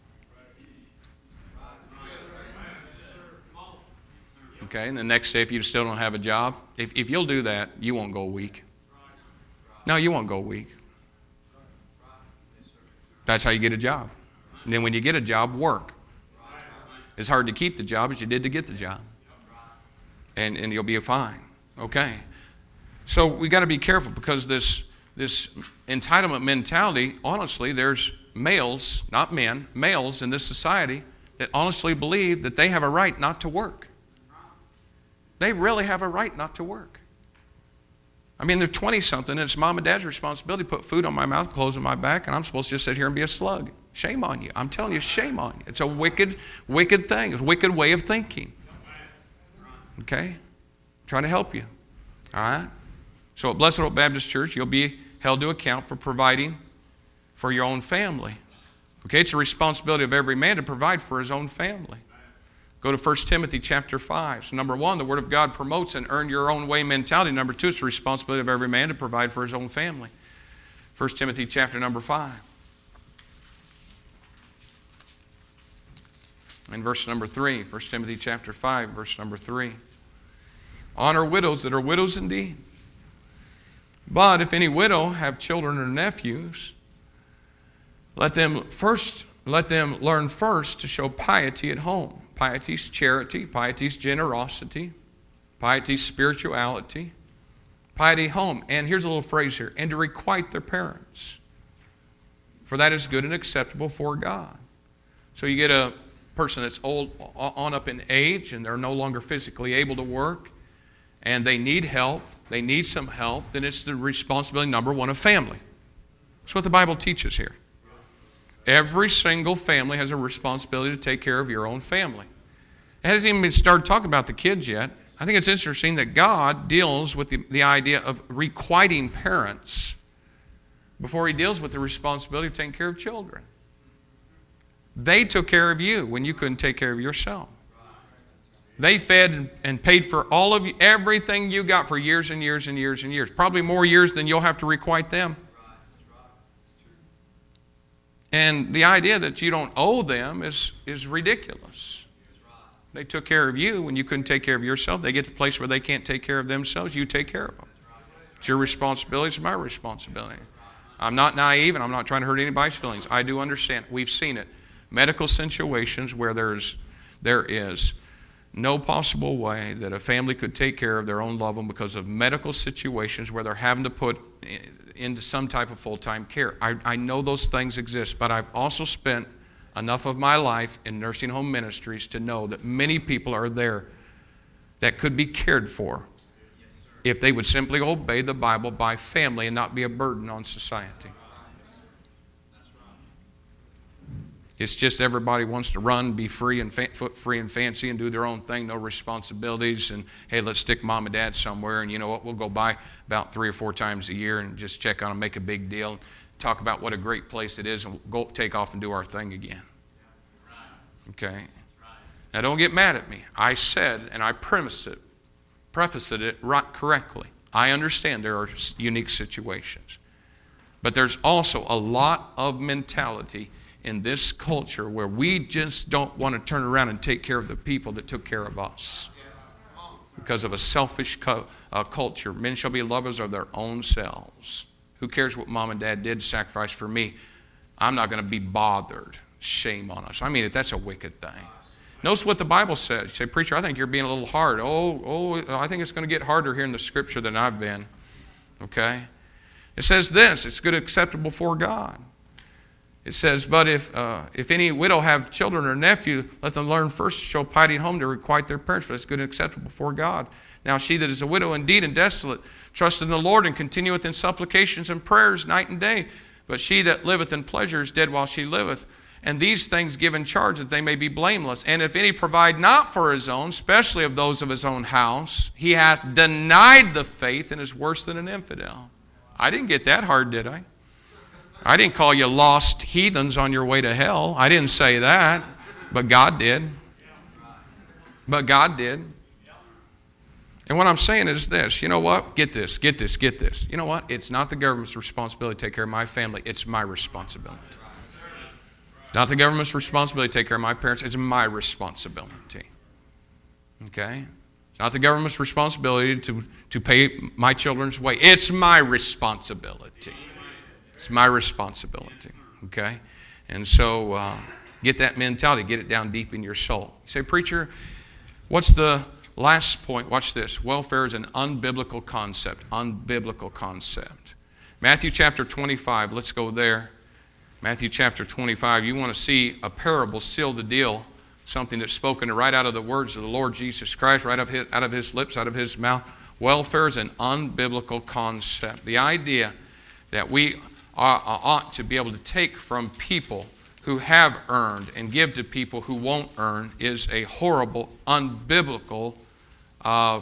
Okay, and the next day, if you still don't have a job, if, if you'll do that, you won't go a week. No, you won't go a week. That's how you get a job. And then when you get a job, work. It's hard to keep the job as you did to get the job. And, and you'll be fine. Okay. So we got to be careful because this, this entitlement mentality, honestly, there's males, not men, males in this society that honestly believe that they have a right not to work. They really have a right not to work. I mean, they're twenty-something, and it's mom and dad's responsibility to put food on my mouth, clothes on my back, and I'm supposed to just sit here and be a slug. Shame on you. I'm telling you, shame on you. It's a wicked, wicked thing. It's a wicked way of thinking. Okay? I'm trying to help you. All right? So at Blessed Hope Baptist Church, you'll be held to account for providing for your own family. Okay? It's a responsibility of every man to provide for his own family. Go to First Timothy chapter five. So number one, the Word of God promotes an earn your own way mentality. Number two, it's the responsibility of every man to provide for his own family. First Timothy chapter number five. And verse number three. First Timothy chapter five, verse number three. Honor widows that are widows indeed. But if any widow have children or nephews, let them first let them learn first to show piety at home. Piety's charity, piety's generosity, piety's spirituality, piety home. And here's a little phrase here, and to requite their parents, for that is good and acceptable for God. So you get a person that's old on up in age, and they're no longer physically able to work, and they need help, they need some help, then it's the responsibility, number one, of family. That's what the Bible teaches here. Every single family has a responsibility to take care of your own family. It hasn't even started talking about the kids yet. I think it's interesting that God deals with the, the idea of requiting parents before he deals with the responsibility of taking care of children. They took care of you when you couldn't take care of yourself. They fed and paid for all of you, everything you got for years and years and years and years. Probably more years than you'll have to requite them. And the idea that you don't owe them is, is ridiculous. They took care of you when you couldn't take care of yourself. They get to the place where they can't take care of themselves. You take care of them. It's your responsibility. It's my responsibility. I'm not naive, and I'm not trying to hurt anybody's feelings. I do understand. We've seen it. Medical situations where there's there is no possible way that a family could take care of their own loved one because of medical situations where they're having to put into some type of full-time care. I, I know those things exist, but I've also spent enough of my life in nursing home ministries to know that many people are there that could be cared for if they would simply obey the Bible by family and not be a burden on society. It's just everybody wants to run, be free and fa- foot free and fancy and do their own thing, no responsibilities. And, hey, let's stick mom and dad somewhere. And you know what? We'll go by about three or four times a year and just check on them, make a big deal, talk about what a great place it is, and we'll go take off and do our thing again. Okay? Now, don't get mad at me. I said, and I premised it, prefaced it right correctly. I understand there are unique situations. But there's also a lot of mentality in this culture where we just don't want to turn around and take care of the people that took care of us. Because of a selfish co- uh, culture. Men shall be lovers of their own selves. Who cares what mom and dad did to sacrifice for me? I'm not going to be bothered. Shame on us. I mean, that's a wicked thing. Notice what the Bible says. You say, preacher, I think you're being a little hard. Oh, oh, I think it's going to get harder here in the scripture than I've been. Okay? It says this, it's good and acceptable before God. It says, but if uh, if any widow have children or nephew, let them learn first to show piety at home to requite their parents, for it's good and acceptable before God. Now she that is a widow indeed and desolate, trust in the Lord and continueth in supplications and prayers night and day. But she that liveth in pleasure is dead while she liveth. And these things give in charge that they may be blameless. And if any provide not for his own, especially of those of his own house, he hath denied the faith and is worse than an infidel. I didn't get that hard, did I? I didn't call you lost heathens on your way to hell. I didn't say that, but God did. But God did. And what I'm saying is this. You know what? Get this, get this, get this. You know what? It's not the government's responsibility to take care of my family. It's my responsibility. Not the government's responsibility to take care of my parents. It's my responsibility. Okay? It's not the government's responsibility to, to pay my children's way. It's my responsibility. It's my responsibility, okay? And so uh, get that mentality, get it down deep in your soul. You say, preacher, what's the last point? Watch this. Welfare is an unbiblical concept, unbiblical concept. Matthew chapter twenty-five, let's go there. Matthew chapter twenty-five, you want to see a parable seal the deal, something that's spoken right out of the words of the Lord Jesus Christ, right out of his, out of his lips, out of his mouth. Welfare is an unbiblical concept. The idea that we ought to be able to take from people who have earned and give to people who won't earn is a horrible, unbiblical uh,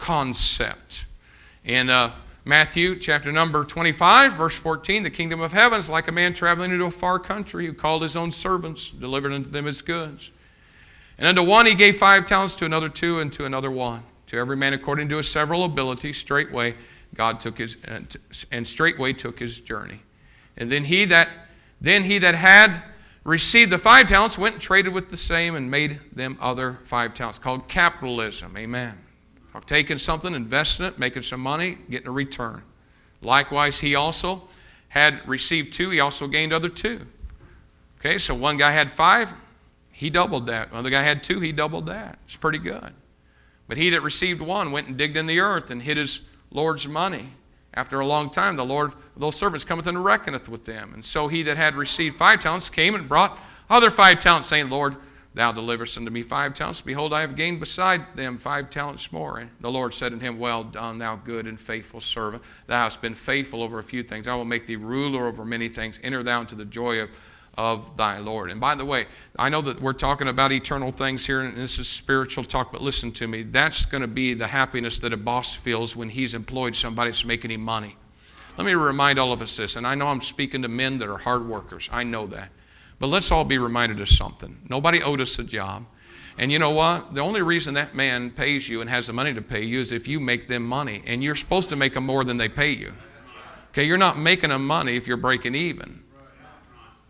concept. In uh, Matthew chapter number twenty-five, verse fourteen, the kingdom of heaven is like a man traveling into a far country who called his own servants, delivered unto them his goods. And unto one he gave five talents, to another two, and to another one. To every man according to his several ability, straightway God took his, and straightway took his journey. And then he that then he that had received the five talents went and traded with the same and made them other five talents. Called capitalism. Amen. Taking something, investing it, making some money, getting a return. Likewise, he also had received two. He also gained other two. Okay, so one guy had five. He doubled that. Another guy had two. He doubled that. It's pretty good. But he that received one went and digged in the earth and hid his Lord's money. After a long time, the Lord, those servants cometh and reckoneth with them. And so he that had received five talents came and brought other five talents, saying, Lord, thou deliverest unto me five talents. Behold, I have gained beside them five talents more. And the Lord said unto him, Well done, thou good and faithful servant. Thou hast been faithful over a few things. I will make thee ruler over many things. Enter thou into the joy of, of thy Lord. And by the way, I know that we're talking about eternal things here, and this is spiritual talk, but listen to me. That's going to be the happiness that a boss feels when he's employed somebody that's making him money. Let me remind all of us this, and I know I'm speaking to men that are hard workers. I know that. But let's all be reminded of something. Nobody owed us a job. And you know what? The only reason that man pays you and has the money to pay you is if you make them money. And you're supposed to make them more than they pay you. Okay, you're not making them money if you're breaking even.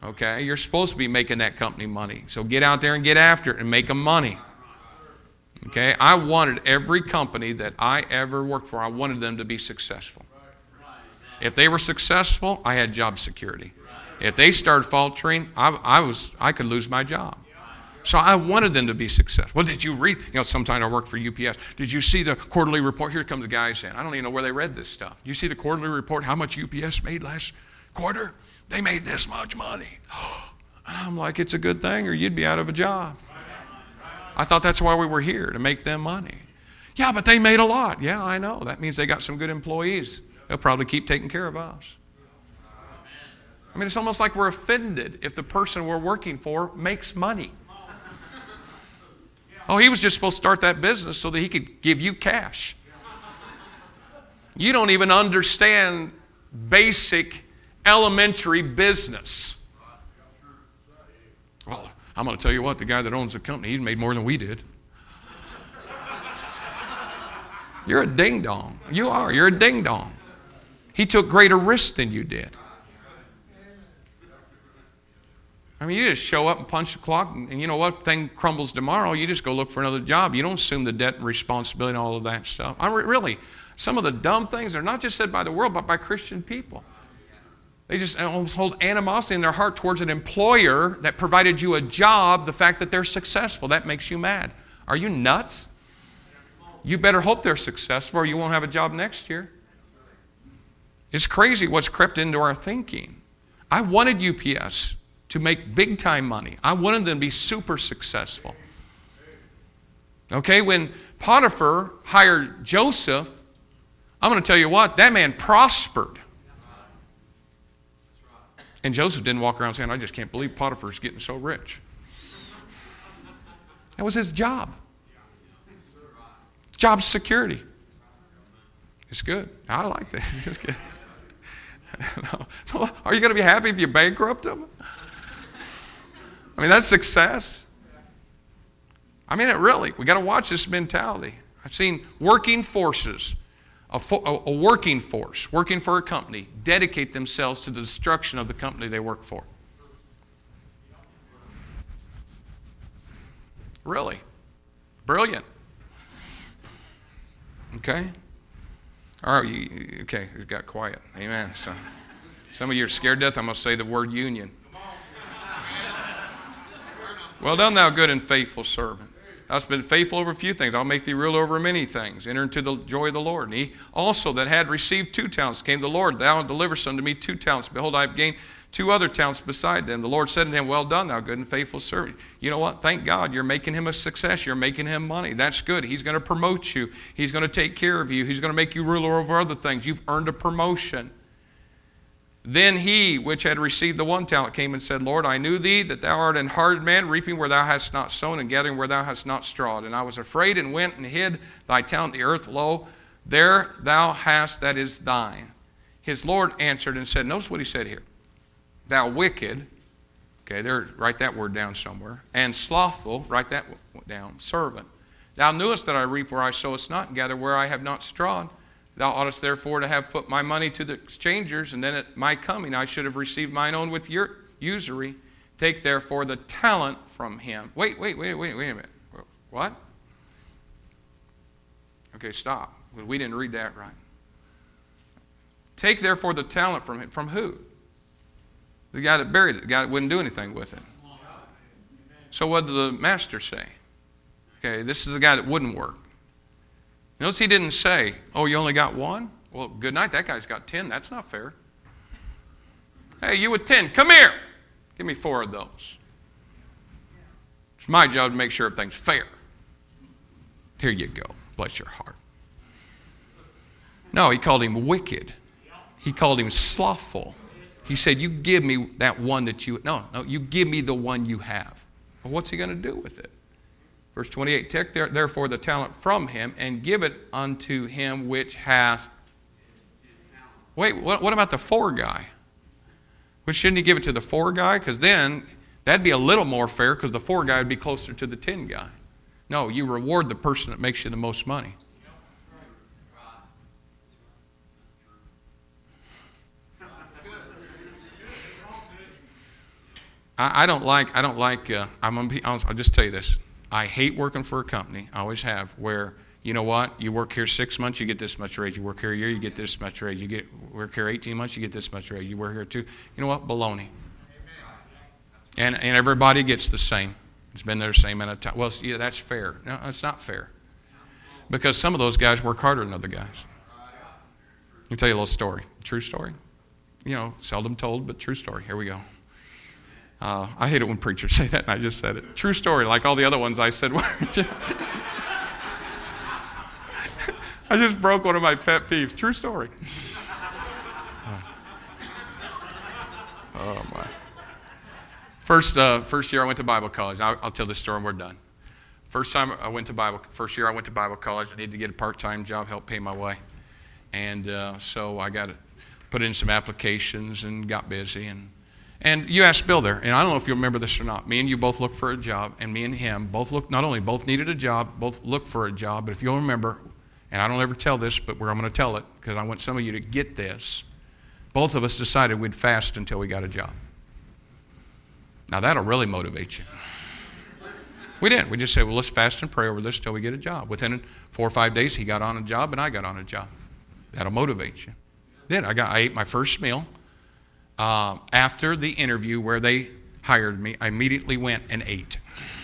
Okay? You're supposed to be making that company money. So get out there and get after it and make them money. Okay? I wanted every company that I ever worked for, I wanted them to be successful. If they were successful, I had job security. If they started faltering, I, I was I could lose my job. So I wanted them to be successful. Well, did you read? You know, sometime I worked for U P S. Did you see the quarterly report? Here comes the guy saying, I don't even know where they read this stuff. Did you see the quarterly report, how much U P S made last quarter? They made this much money. And I'm like, it's a good thing or you'd be out of a job. I thought that's why we were here, to make them money. Yeah, but they made a lot. Yeah, I know. That means they got some good employees. They'll probably keep taking care of us. I mean, it's almost like we're offended if the person we're working for makes money. Oh, he was just supposed to start that business so that he could give you cash. You don't even understand basic elementary business. Well, I'm going to tell you what, the guy that owns the company, he made more than we did. You're a ding-dong. You are. You're a ding-dong. He took greater risks than you did. I mean, you just show up and punch the clock, and, and you know what? Thing crumbles tomorrow, you just go look for another job. You don't assume the debt and responsibility and all of that stuff. I re- really, some of the dumb things are not just said by the world, but by Christian people. They just almost hold animosity in their heart towards an employer that provided you a job, the fact that they're successful. That makes you mad. Are you nuts? You better hope they're successful or you won't have a job next year. It's crazy what's crept into our thinking. I wanted U P S to make big time money. I wanted them to be super successful. Okay, when Potiphar hired Joseph, I'm going to tell you what, that man prospered. And Joseph didn't walk around saying, I just can't believe Potiphar's getting so rich. That was his job. Job security. It's good. I like that. It's good. So are you going to be happy if you bankrupt them? I mean, that's success. I mean, it really, we got to watch this mentality. I've seen working forces, a, fo- a working force, working for a company, dedicate themselves to the destruction of the company they work for. Really. Brilliant. Okay? All right, you, okay, it got quiet. Amen. So, some of you are scared to death. I'm going to say the word union. Well done, thou good and faithful servant. Thou hast been faithful over a few things. I'll make thee ruler over many things. Enter into the joy of the Lord. And he also that had received two talents came to the Lord. Thou deliverest unto me two talents. Behold, I have gained two other talents beside them. The Lord said unto him, well done, thou good and faithful servant. You know what? Thank God you're making him a success. You're making him money. That's good. He's going to promote you. He's going to take care of you. He's going to make you ruler over other things. You've earned a promotion. Then he which had received the one talent came and said, Lord, I knew thee that thou art an hard man, reaping where thou hast not sown and gathering where thou hast not strawed. And I was afraid and went and hid thy talent in the earth. Lo, there thou hast that is thine. His Lord answered and said, notice what he said here. Thou wicked, okay, there, write that word down somewhere, and slothful, write that down, servant. Thou knewest that I reap where I sowest not, and gather where I have not strawed. Thou oughtest therefore to have put my money to the exchangers, and then at my coming I should have received mine own with your usury. Take therefore the talent from him. Wait, wait, wait, wait, wait a minute. What? Okay, stop. We didn't read that right. Take therefore the talent from him. From who? The guy that buried it, the guy that wouldn't do anything with it. So what did the master say? Okay, this is the guy that wouldn't work. Notice he didn't say, oh, you only got one? Well, good night, that guy's got ten. That's not fair. Hey, you with ten, come here. Give me four of those. It's my job to make sure everything's fair. Here you go. Bless your heart. No, he called him wicked. He called him slothful. He said, you give me that one that you, no, no, you give me the one you have. Well, what's he going to do with it? Verse twenty-eight, take therefore the talent from him and give it unto him which hath. Wait, what, what about the four guy? Well, shouldn't he give it to the four guy? Because then that'd be a little more fair because the four guy would be closer to the ten guy. No, you reward the person that makes you the most money. I, I don't like, I don't like, uh, I'm gonna be honest, I'll just tell you this. I hate working for a company, I always have, where, you know what, you work here six months, you get this much raise. You work here a year, you get this much raise. You get work here eighteen months, you get this much raise. You work here two, you know what, baloney. And, and everybody gets the same. It's been there the same amount of time. Well, yeah, that's fair. No, it's not fair. Because some of those guys work harder than other guys. Let me tell you a little story. True story. You know, seldom told, but true story. Here we go. Uh, I hate it when preachers say that, and I just said it. True story, like all the other ones I said. I just broke one of my pet peeves. True story. Oh, oh my. First, uh, first year I went to Bible college. I'll, I'll tell this story and we're done. First time I went to Bible, first year I went to Bible college. I needed to get a part-time job, help pay my way, and uh, so I got to put in some applications and got busy. And and you asked Bill there, and I don't know if you remember this or not. Me and you both looked for a job, and me and him both looked. Not only both needed a job, both looked for a job. But if you'll remember, and I don't ever tell this, but I'm going to tell it because I want some of you to get this. Both of us decided we'd fast until we got a job. Now, that'll really motivate you. We didn't. We just said, well, let's fast and pray over this till we get a job. Within four or five days, he got on a job, and I got on a job. That'll motivate you. Then I got. I ate my first meal. Uh, after the interview where they hired me, I immediately went and ate.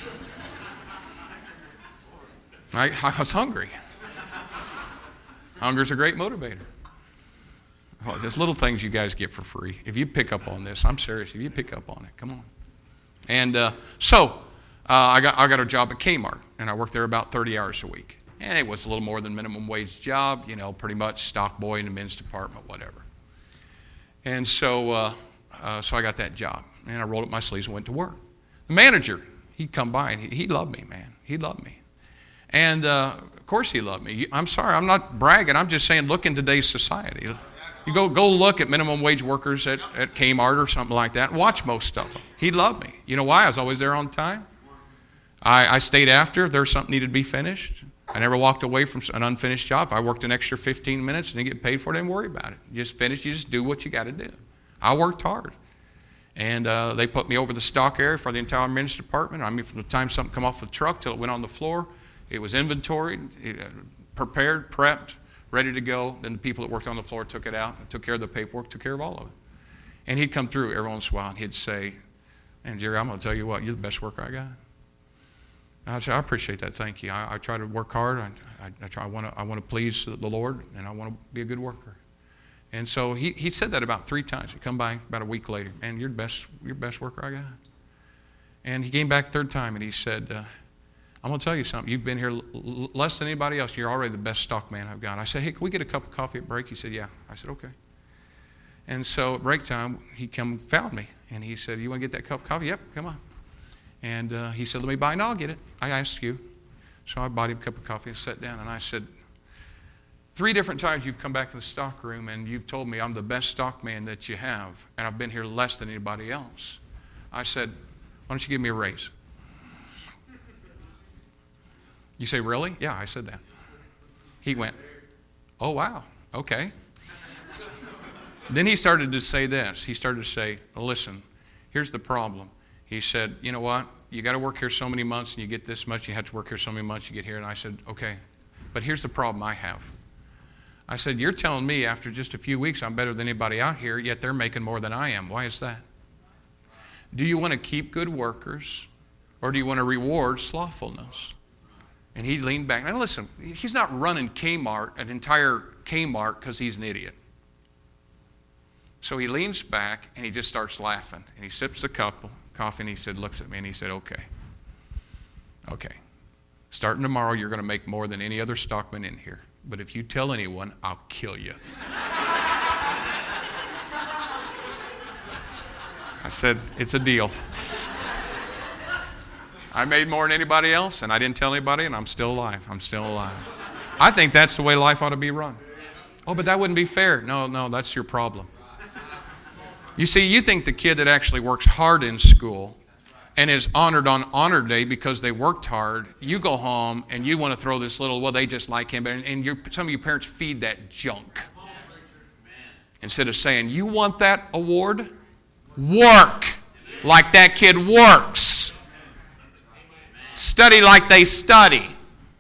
I, I was hungry. Hunger's a great motivator. Oh, there's little things you guys get for free. If you pick up on this, I'm serious. If you pick up on it, come on. And uh, so uh, I got I got a job at Kmart, and I worked there about thirty hours a week. And it was a little more than minimum wage job, you know, pretty much stock boy in the men's department, whatever. And so uh, uh, so I got that job, and I rolled up my sleeves and went to work. The manager, he'd come by, and he, he loved me, man. He loved me. And uh, of course he loved me. I'm sorry, I'm not bragging. I'm just saying, look in today's society. You go go look at minimum wage workers at, at Kmart or something like that and watch most of them. He loved me. You know why? I was always there on time. I, I stayed after if there was something needed to be finished. I never walked away from an unfinished job. If I worked an extra fifteen minutes and didn't get paid for it, I didn't worry about it. You just finish, you just do what you got to do. I worked hard. And uh, they put me over the stock area for the entire men's department. I mean, from the time something come off the truck till it went on the floor, it was inventoried, it, uh, prepared, prepped, ready to go. Then the people that worked on the floor took it out, took care of the paperwork, took care of all of it. And he'd come through every once in a while and he'd say, "Man, Jerry, I'm going to tell you what, you're the best worker I got." And I'd say, "I appreciate that, thank you. I, I try to work hard. I, I, I try. I want to. I want to please the Lord, and I want to be a good worker." And so he, he said that about three times. He'd come by about a week later, "Man, you're the best. You're the best worker I got." And he came back third time and he said, uh, "I'm going to tell you something. You've been here l- less than anybody else. You're already the best stock man I've got." I said, "Hey, can we get a cup of coffee at break?" He said, "Yeah." I said, "Okay." And so at break time, he come and found me. And he said, "You want to get that cup of coffee?" "Yep, come on." And uh, he said, "Let me buy it." "No, I'll get it. I asked you." So I bought him a cup of coffee and sat down. And I said, "Three different times you've come back to the stock room and you've told me I'm the best stock man that you have. And I've been here less than anybody else." I said, "Why don't you give me a raise?" You say, "Really?" "Yeah, I said that." He went, "Oh, wow, okay." Then he started to say this. He started to say, "Well, listen, here's the problem." He said, "You know what? You got to work here so many months and you get this much. You have to work here so many months, you get here." And I said, "Okay, but here's the problem I have." I said, "You're telling me after just a few weeks I'm better than anybody out here, yet they're making more than I am. Why is that? Do you want to keep good workers or do you want to reward slothfulness?" And he leaned back. Now listen, he's not running Kmart, an entire Kmart, because he's an idiot. So he leans back and he just starts laughing. And he sips a cup of coffee and he said, looks at me and he said, "Okay, okay. Starting tomorrow, you're going to make more than any other stockman in here. But if you tell anyone, I'll kill you." I said, "It's a deal." I made more than anybody else, and I didn't tell anybody, and I'm still alive. I'm still alive. I think that's the way life ought to be run. "Oh, but that wouldn't be fair." No, no, that's your problem. You see, you think the kid that actually works hard in school and is honored on honor day because they worked hard, you go home and you want to throw this little, well, they just like him, and, and your, some of your parents feed that junk. Instead of saying, "You want that award? Work." like that kid works. Study like they study.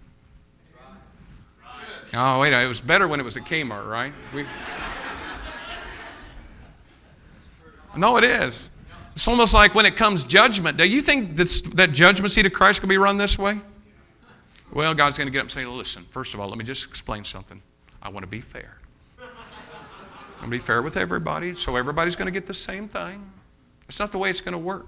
Oh, wait, it was better when it was at Kmart, right? We... No, it is. It's almost like when it comes judgment. Do you think this, that judgment seat of Christ can be run this way? Well, God's going to get up and say, listen, first of all, let me just explain something. I want to be fair. I'm going to be fair with everybody, so everybody's going to get the same thing. It's not the way it's going to work.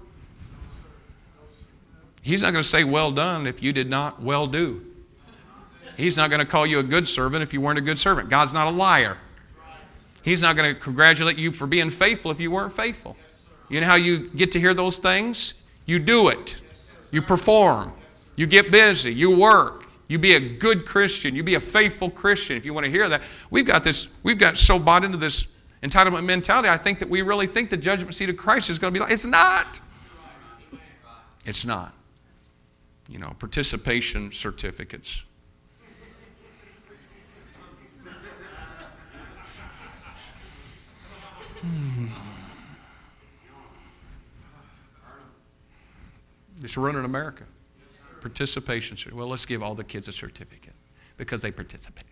He's not going to say, well done, if you did not well do. He's not going to call you a good servant if you weren't a good servant. God's not a liar. He's not going to congratulate you for being faithful if you weren't faithful. You know how you get to hear those things? You do it. You perform. You get busy. You work. You be a good Christian. You be a faithful Christian. If you want to hear that, we've got this. We've got so bought into this entitlement mentality. I think that we really think the judgment seat of Christ is going to be like. It's not. It's not. You know, participation certificates. Hmm. It's running America. Participation. Well, let's give all the kids a certificate because they participated.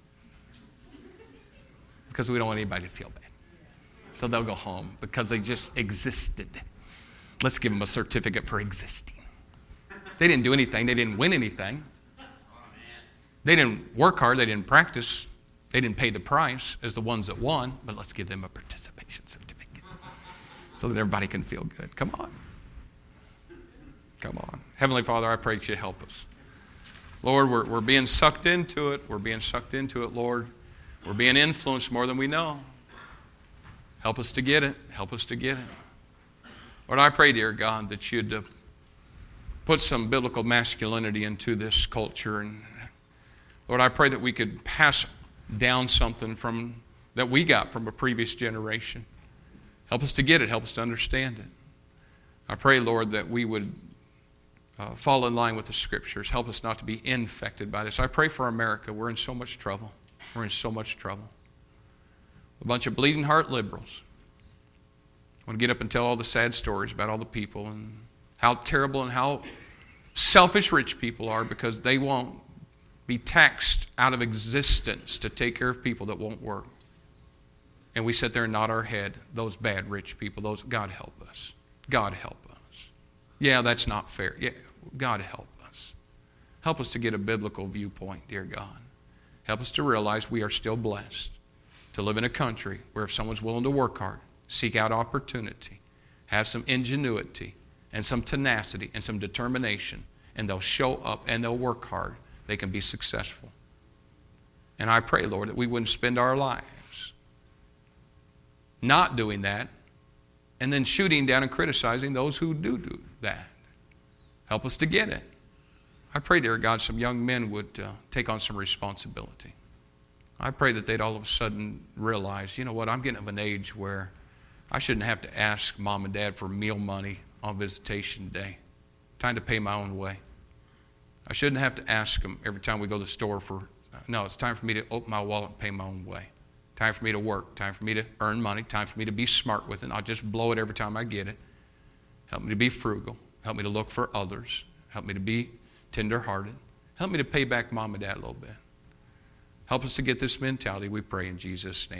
Because we don't want anybody to feel bad. So they'll go home because they just existed. Let's give them a certificate for existing. They didn't do anything. They didn't win anything. They didn't work hard. They didn't practice. They didn't pay the price as the ones that won. But let's give them a participation certificate so that everybody can feel good. Come on. Come on. Heavenly Father, I pray that you help us. Lord, we're, we're being sucked into it. We're being sucked into it, Lord. We're being influenced more than we know. Help us to get it. Help us to get it. Lord, I pray, dear God, that you'd uh, put some biblical masculinity into this culture. And Lord, I pray that we could pass down something from that we got from a previous generation. Help us to get it. Help us to understand it. I pray, Lord, that we would uh, fall in line with the Scriptures. Help us not to be infected by this. I pray for America. We're in so much trouble. We're in so much trouble. A bunch of bleeding heart liberals want to get up and tell all the sad stories about all the people and how terrible and how selfish rich people are because they won't be taxed out of existence to take care of people that won't work. And we sit there and nod our head, those bad rich people, those God help us. God help us. Yeah, that's not fair. Yeah, God help us. Help us to get a biblical viewpoint, dear God. Help us to realize we are still blessed to live in a country where if someone's willing to work hard, seek out opportunity, have some ingenuity and some tenacity and some determination, and they'll show up and they'll work hard, they can be successful. And I pray, Lord, that we wouldn't spend our lives not doing that and then shooting down and criticizing those who do do that. Help us to get it. I pray, dear God, some young men would uh, take on some responsibility. I pray that they'd all of a sudden realize, you know what, I'm getting of an age where I shouldn't have to ask mom and dad for meal money on visitation day. Time to pay my own way. I shouldn't have to ask them every time we go to the store for, no, it's time for me to open my wallet and pay my own way. Time for me to work. Time for me to earn money. Time for me to be smart with it. I'll just blow it every time I get it. Help me to be frugal. Help me to look for others. Help me to be tender-hearted. Help me to pay back mom and dad a little bit. Help us to get this mentality, we pray in Jesus' name.